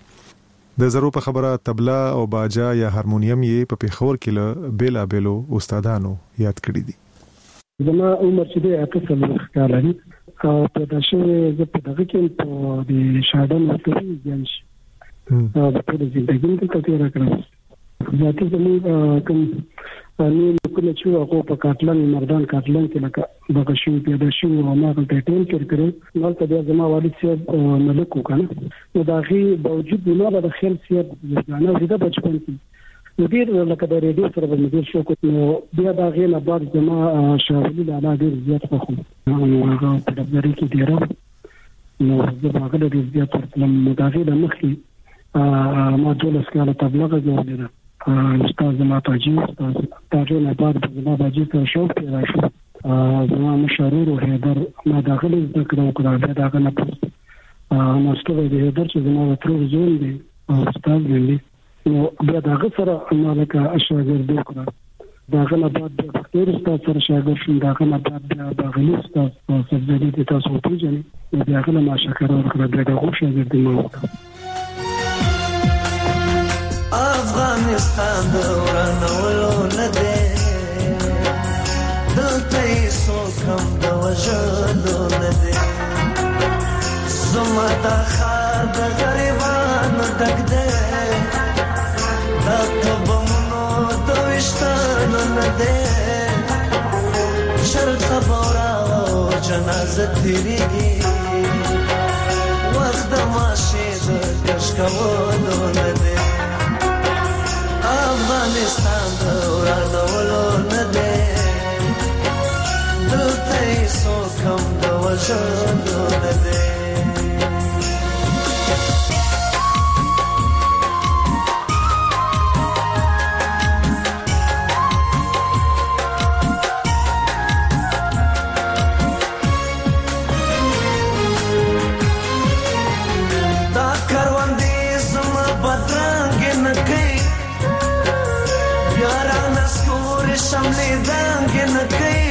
د زرو په خبره طبلا او باجا یا هارمونیم یې په پیښور کې له بیلا بیلو استادانو یاد کړی دي. زما عمر چې د اتصال ښکاري او په داسې زه په دغه کې په د شادن وته ځم چې دا په دې ژوندۍ کې تیر کړم. ذاتي زموږ کوم نو کله چې هغه په کاټلنګ مردان کاټلنګ کې لکه دغه شی پیدا شو او ما په ټیم کې کړو نو ته د زما والد صاحب ملک وکړه نو دا غي باوجود نه د خیر صاحب ځانه د بچپن کې نو ډیر لکه د ریډیو سره د مدیر شو کو نو بیا دا غي نه بعد زما شاولي د علاوه ډیر زیات خو نو هغه په دغه کې ډیر نو زه هغه د زیات ترلم مداغي د مخي ما دولس کاله تبلیغ جوړ استاد زما تاجي استاد تاجي نه بعد زما باجي ته شو پیدا شو زما مشرور او هیدر ما داخله ذکر وکړه دا دغه نه پوس نو ستوي د هیدر چې زما تر زون دي استاد دی نو بیا دغه سره مالک اشاګرد وکړه داغه نه بعد د ډیر استاد سره شاګرد شوم داغه نه بعد بیا باغلی استاد په سبزی د تاسو پیژنې نو بیا غل ما شکر ورکړه بیا دغه شاګرد ما وکړه. افغانستان دورانولو نده دلته ایسو کم د وژلو نده زما دا خار د غریبانو ډک ده دا قبمونو د ویشتانو نده چرته بورا او جنازه تیریږي وخت د ماشي د کش کولو نده افغانستان دورانولو نده دلته ایسو کم د وژلو نده. دا کروندې زما بدرنګ نه کوي یارانه سکور شملې دنګ نه کوي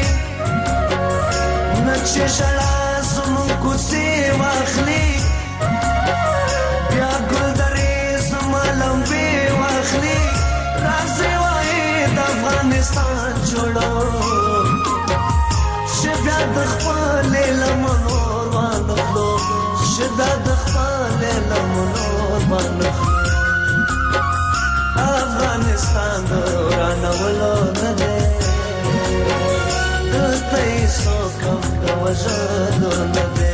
نه چې ژړا زموږ کوڅې واخلي بیا ګلدرې زما لمبې واخلي راځي وایي د افغانستان جوړو چې بیا د خپلې لمنو وانخلو چې بیا د خپلې لمنو وانخلو افغانستان دورانولو وژلو نه دی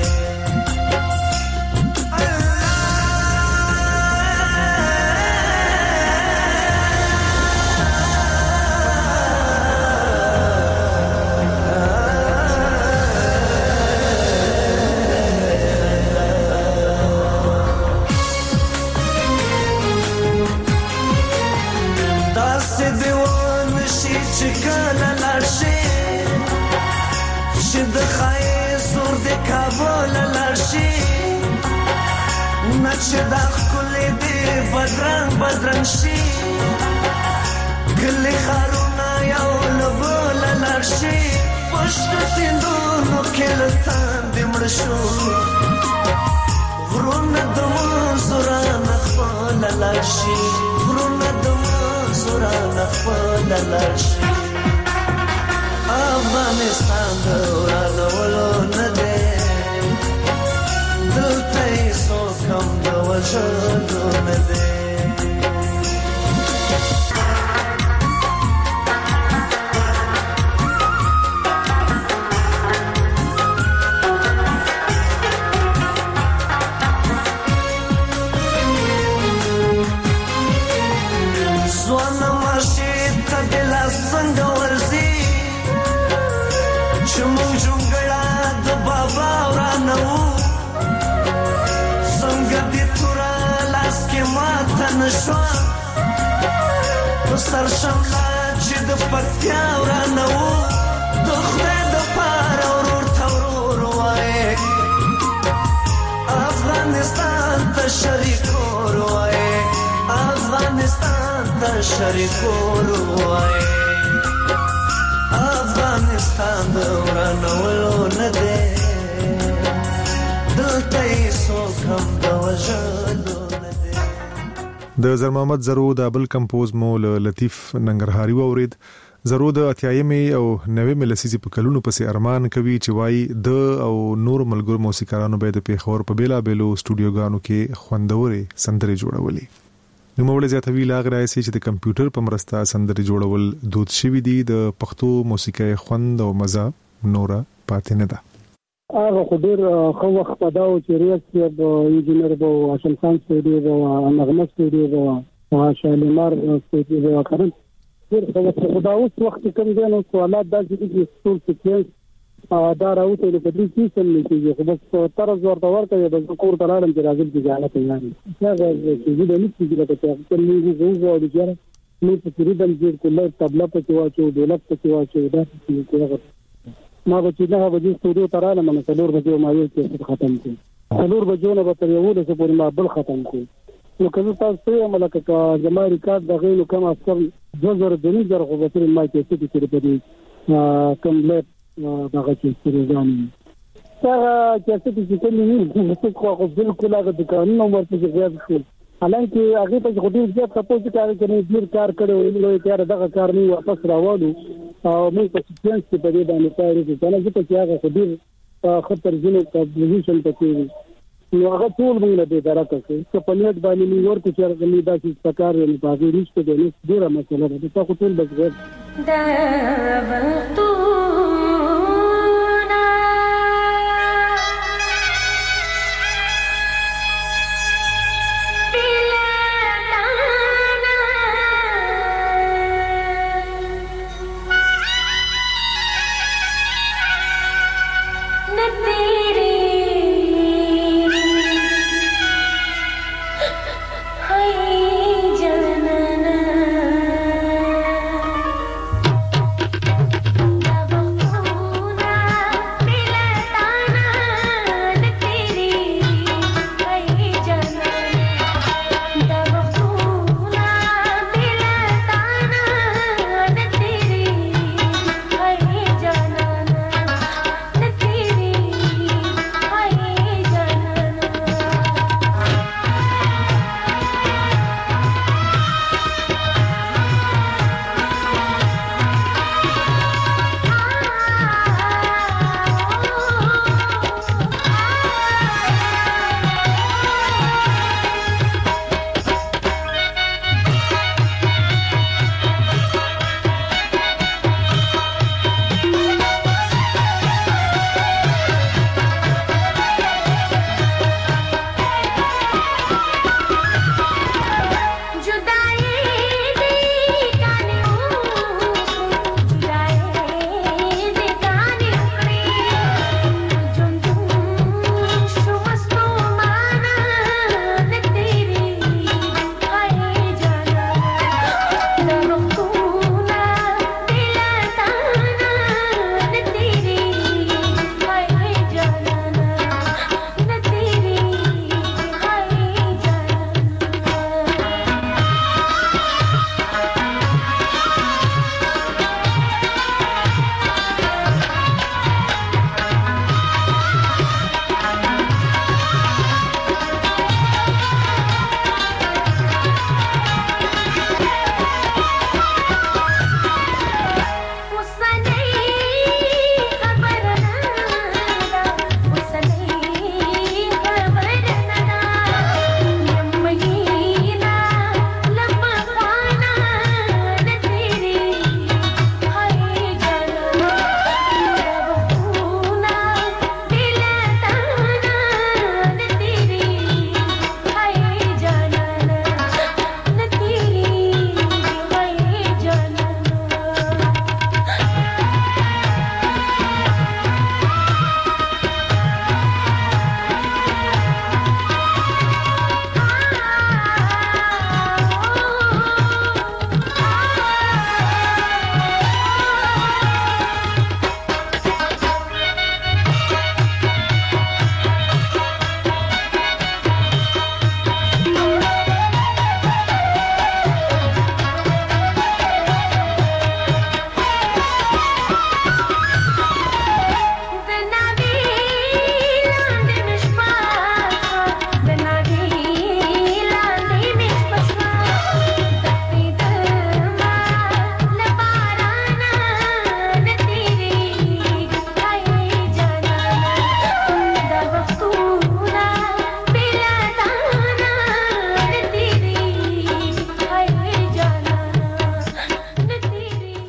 چې دا ښکلې دې بدرنګ بدرنګ شي ګلې ښارونه یو له بله لاړ شي پشته سیندونو کې له تاندې مړه شو غرونه د منځو رانه خپله لاړ شي غرونه د منځو رانه خپله لاړ شي افغانستان د ورانولو نه دی دلته یې څوک هم د وژلو نه دی ځوانه ماشي ته دې لاس څنګه ورځي چې موږ جونګړه د بابا ورانه وو نشوا په سر شمله چې د پکتیا ورانه وو د خدای د پاره ورور ته ورور وایې افغانستان ته شریکور وایې افغانستان ته شریکور وایې افغانستان د ورانولو نه دی دلته یې څوک هم د وژلو د زر محمد زرو د بل کمپوز مو لطیف ننګرهاري واورید زرو د اتیایمې او نوې لسیزې په کلونو پسې ارمان کوي چې وای د او نور ملګرو موسیقارانو به د پیښور په بیلا بیلو سټوډیوګانو کې خوندورې سندرې جوړولې نو موږ زیاتوي لاغره سي چې د کمپیوټر په مرسته سندرې جوړول دود شوی دي د پښتو موسیقي خوند او مزه نورا پاتې نه ده هغه خو ډېر ښه وخت په دا و چې ریاض صاحب انجینر به و هاشم خان سعودي به و نغمه سعودي به و شالیمار سعودي به و کړل ډېر ښه وخت خو دا اوس وخت کې کوم دی نو سوالات داسې دي چې ټول سیکوینس دا راوته نو په دې سیستم نه کېږي خو بس طرز ورته ورکوي بس کور ته لاړم چې راځم چې ځانه تیار یم هغه چې زه د نه کېږي لکه چې موږ وغواړو چې موږ په ریدم جوړ کړو طبله پکې واچو ډولک پکې واچو دا څه ما به چې نه به دې سټوډیو ته رالم نو څلور بجې ما یو کیسټ ختم کړ څلور بجو نه به تر یولسو پورې ما بل ختم کړ نو که زه تاسو ته وایم لکه که زما ریکارډ دغې نو کم از کم دوه زره درې زره خو به ترې ما کیسټ کړي په دې کم لیټ دغه کیسټروګانې هغه کیسټ چې کوم نه خو خو بالکل هغه دوکانونه ورته غیاب شول حالانکه هغه ته خو ډېر زیات تاسو چې کار کوي ډېر کار کړو نو یې کار دغه کار نه واپس راوړو او موږ په سیکوینس کې په دې باندې کار وکړو کنه چې په هغه خو ډېر خطر جنو په پوزیشن پکې نو هغه ټول موږ له دې درکه چې په نیټ باندې موږ ورته چې هغه نه داسې پکار نه پاتې ریښته دې نه ډېره مسله ده تاسو ټول بس غیر دا وختونه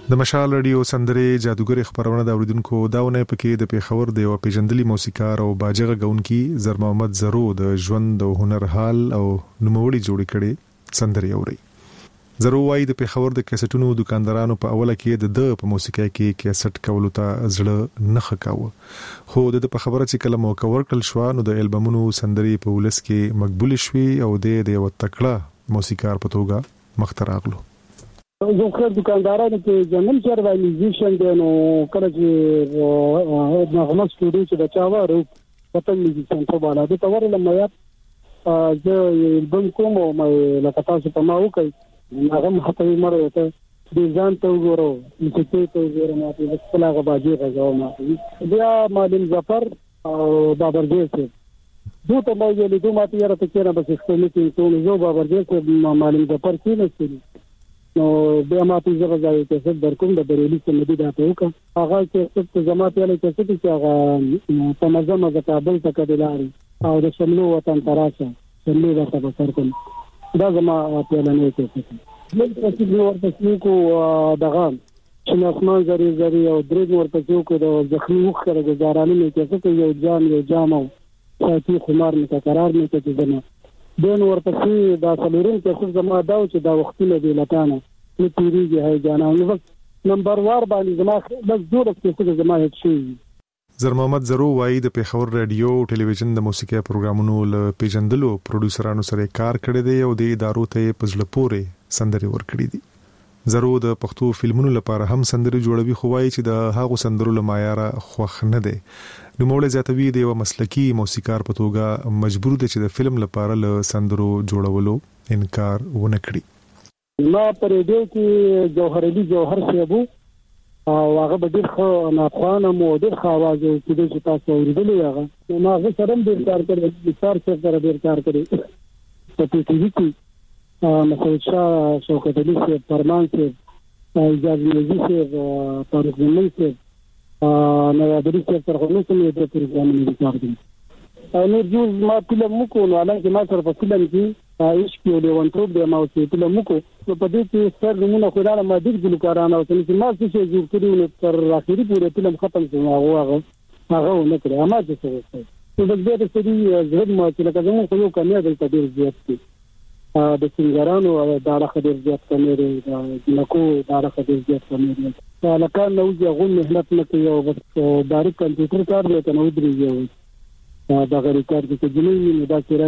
د مشال رادیو سندره جادوګر خبرونه د اوریدونکو داونه پکې د پیښور د یو پیژندلي موسیقار او باجغه غونکي زر محمد زرو د ژوند او هنر حال او نوموړي جوړ کړي سندره اوري. زرو وايي د پیښور د کیسټونو دکاندارانو په اوله کې د په موسیقي کې کیسټ کولو ته زړه نه خکاوه، خو د په خبره چې کله موقع ورکړل شو نو د البومونو سندري په ولس کې مقبول شوي او د یو تکړه موسیقار په توګه مخ ته راغلو. زه خو دکاندارانو کې جنن چرواي میوزیشن دی نو کله چې نغمه سټوډیو چې د چا واره پتن میوزیشن په بالا د تور لمه یا زه البوم کوم او مې لکه تاسو په ما وکړ هغه هته مره ته د ځان ته وګورو چې ته وګورم چې خپل هغه باجی راځو بیا معلم ظفر او بابر جیسه دوی ته مې ویلي دوی ماته یاره ته کېره بس خپل کې ټول زو بابر جیسه معلم ظفر کې نشي نو بیا ماته زه غواړم چې څه درکوم د بریلي سمدي دا ته وکړه هغه چې څه زمات یاله چې څه چې هغه په مزه مزه کابل ته کډلاري او د شملو وطن تراشه شملو دا څه بسر کوم دا زما په لنه کې څه نو چې نو ورته کو دغه چې اسمان زری زری او درې ورته کو د ځخنی وخره د زارانه کې څه یو جام یو جام او ساتي خمار نه قرار نه کې ځنه دین ورته دا سلورین کې څه زما دا چې دا وختونه دی لکانه نو پیریږي هاي جانا نو نمبر وار باندې زما بس جوړ کې څه زما هیڅ شي. زر محمد زرو وايي د پیښور رادیو او ټلویزیون د موسیقي پروګرامونو له پیژندلو پروډوسرانو سره کار کړی دی او د ادارو ته پزله پورې سندري ورکړي دي. زرو د پښتو فلمونو لپاره هم سندري جوړوي، خو وايي چې د هغو سندرو لمایاره خوښ نه دی. نو موږ زیاتوي د یو مسلکی موسیقار په توګه مجبور دي چې د فلم لپاره له سندرو جوړولو انکار ونه کړي. ما پر دې کې جوهر علي جوهر صاحب او هغه به ډېر خو ناخوانه مو ډېر خو आवाज او چې تاسو اوریدلې هغه ما هغه سره ډېر کار کړی، ډېر سره ډېر کار کړی په ټي وي کې مسعود شاه، شوکت علي صاحب، فرمان صاحب، اجازه نجی صاحب، طارق زمین صاحب، نواب علي صاحب سره نو کومې د پروګرامونو کار کوي. نو جوز ما فلم مکو نو الان چې ما سره په فلم کې عايش کې له ونټوب د ما چې فلم مکو نو په دې کې سر زمونه خو دا ما ډېر ګلکاران او چې ما څه شي جوړ کړی نو تر اخري پورې فلم ختم شو هغه هغه هغه نه کړی ما چې څه وکړ نو د دې د سړي زړه ما چې لکه زموږ خو یو کمی دی په ډېر زیات کې د سنگرانو دا راخ ډېر زیات کمی دی د نکو دا راخ ډېر زیات کمی دی لکه نو چې غو مهنت نه کوي او بس ډایرکټ کمپیوټر کار دی ته نو درېږي دا غری کار کې جنوي نه دا چې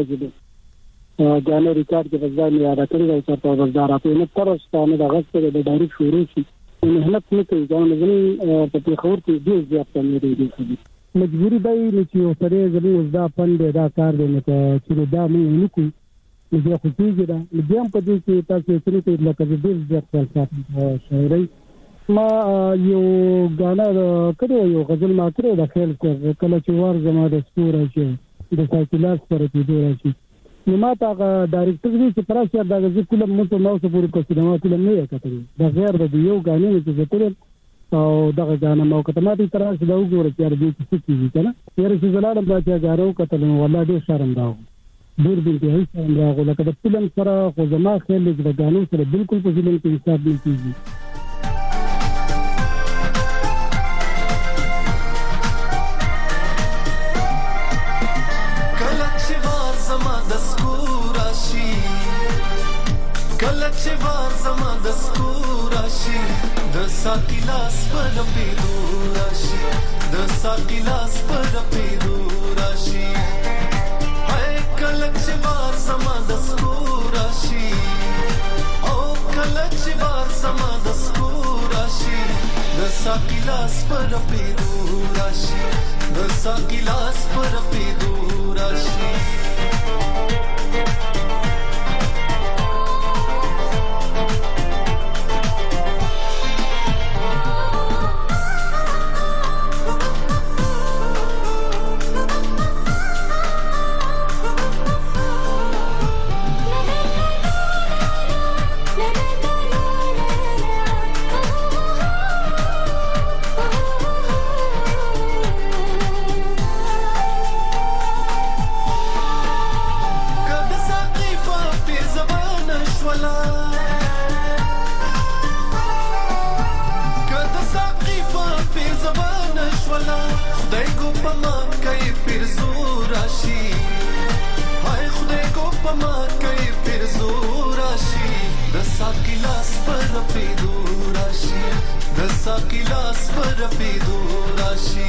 راځي دا نه ریکارډ کې وځي نه را کړی او تاسو وزدار اته نه ترسته د غسته د ډایرکټ شروع شي مهنت نه کوي دا نه زمي په خبر کې ډیر زیات کم دی مجبوری دی چې سره زمي وزدا پند دا کار دی نه چې دا مې نه کوي نو بیا خو کېږي دا بیا په دې کې تاسو یې څه لکه ډیر زیات کار شاعري ما یو غانا کړو یو غزل ما کړو د خیال کړ کله چې وار زما د ستوره چې د ساکلاس پر دې دوه شي نو ما تا ډایرکټر دې چې پراسه دا چې کوم مو ته نو څه پوری کوم سینما فلم نه کتلی دا غیر د یو غانې چې زتر او دغه غانا مو کته ما دې تراسه دا وګوره چې ار دې څه کیږي کنه یاره چې زلاله ما چې غارو کتل والله ډیر شرم راو ډیر دې هیڅ شرم راغله لکه د فلم سره خو زما خیال دې د غانو سره بالکل په فلم کې حساب نه کیږي. چې وار زما د سکور راشي د ساقلاس پر پیدو راشي د ساقلاس پر پیدو راشي هاي کله چې وار زما د سکور راشي او کله چې وار زما د سکور راشي د ساقلاس پر پیدو راشي د ساقلاس پر پیدو راشي पमा कई फिर जोर आशी हाय खुदे को पमा कई फिर जोर आशी दसा किलास पर पे दूर आशी दसा किलास पर पे दूर आशी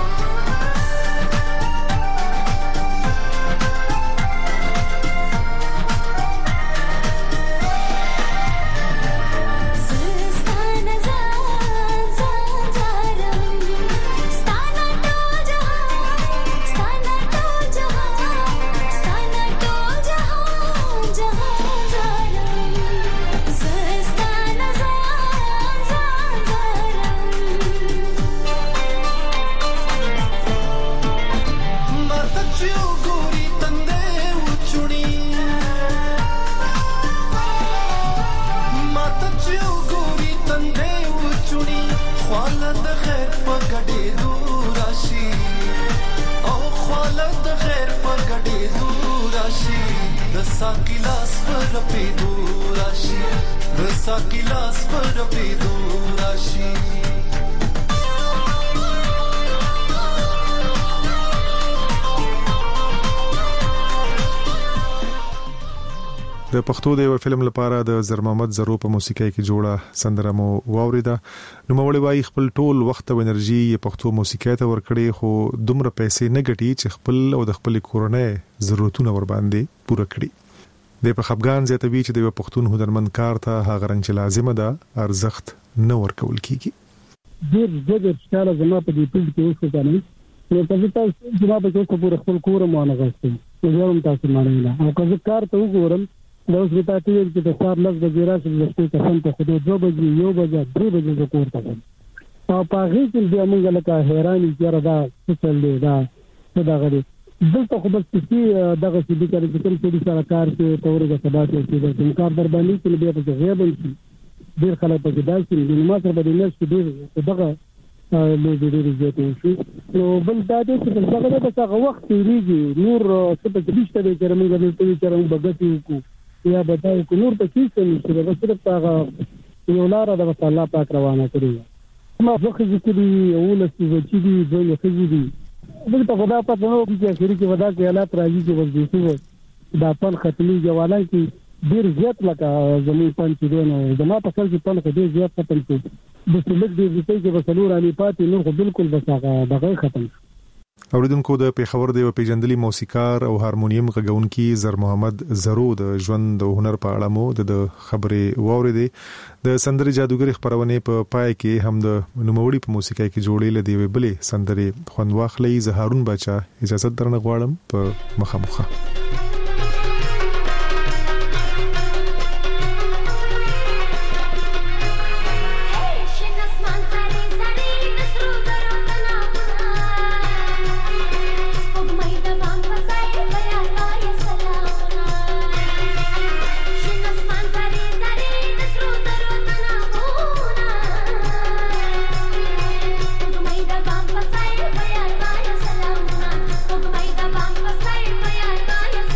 दसा किलास पर पे दूर आशी दसा किलास पर पे दूर आशी د پښتو د یو فلم لپاره د زر محمد زرو په موسیقۍ کې جوړه سندره مو واوریده نو مولوی وايي خپل ټول وخت او انرژي پښتو موسیقۍ ته ورکړي خو دومره پیسې نه ګټي چې خپل او د خپل کورنۍ ضرورتونه ور باندې پوره کړي د په خپګان زیاتوي چې د پښتون هنرمند کار ته هغه رنګ چې لازمه ده ارزښت نه ورکول کیږي ډېر ډېر ښکاره زما په دې پیل کې اوس کنه نو تاسو تاسو زما په څو پورې خپل کور مو نه غوښتم نو یو تاسو مانه نه او که کار ته وګورم دا اوس وتا ته چې د سار لږ بجې راشي د شپې قسم ته خو دوه بجې یو بجې درې بجې د کور ته او په هغه کې بیا موږ لکه حیرانې چې دا څه چل دی دا څه دا غړي دلته خو بس چې دغه چې د کاري چې څه سره کار کې تورګه سبا کې چې د کار در باندې چې بیا په غیاب شي ډیر خلک په داسې چې د ما سره باندې نه شي ډیر دغه له دې ډیر زیات شي نو بل دا دې چې څنګه د څنګه وخت تیریږي نور څه په دې شته چې موږ د دې چې موږ بغتی کو یا بدای کو نور ته کیسه نشي دا صرف هغه یو لار د الله پاک روانه کړی ما فخر ذکر اول څه چې دي دوی خزي دي دغه خدا په نو کې شریک ودا کې حالات راځي چې وځي دا پن ختمي جوالای کې ډیر زیات لکه زمين پن چې دی نو زما په خپل پن کې ډیر زیات ختم شو د څلګ دې چې په سلور علي پاتې نو بالکل بس هغه دغه ختم شو اوریدونکو د پیښور د پیجندلي موسیقار او هارمونیم غږونکي زر محمد زرو د ژوند او هنر په اړه مو د خبرې واوریدې د سندري جادوګر خبرونه په پای کې هم د نوموړي په موسیقۍ کې جوړې لدی ویبلې سندري خوند واخلې زهارون بچا اجازه درنه غواړم په مخامخه Bye.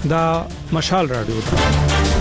دا مشال رادیو ده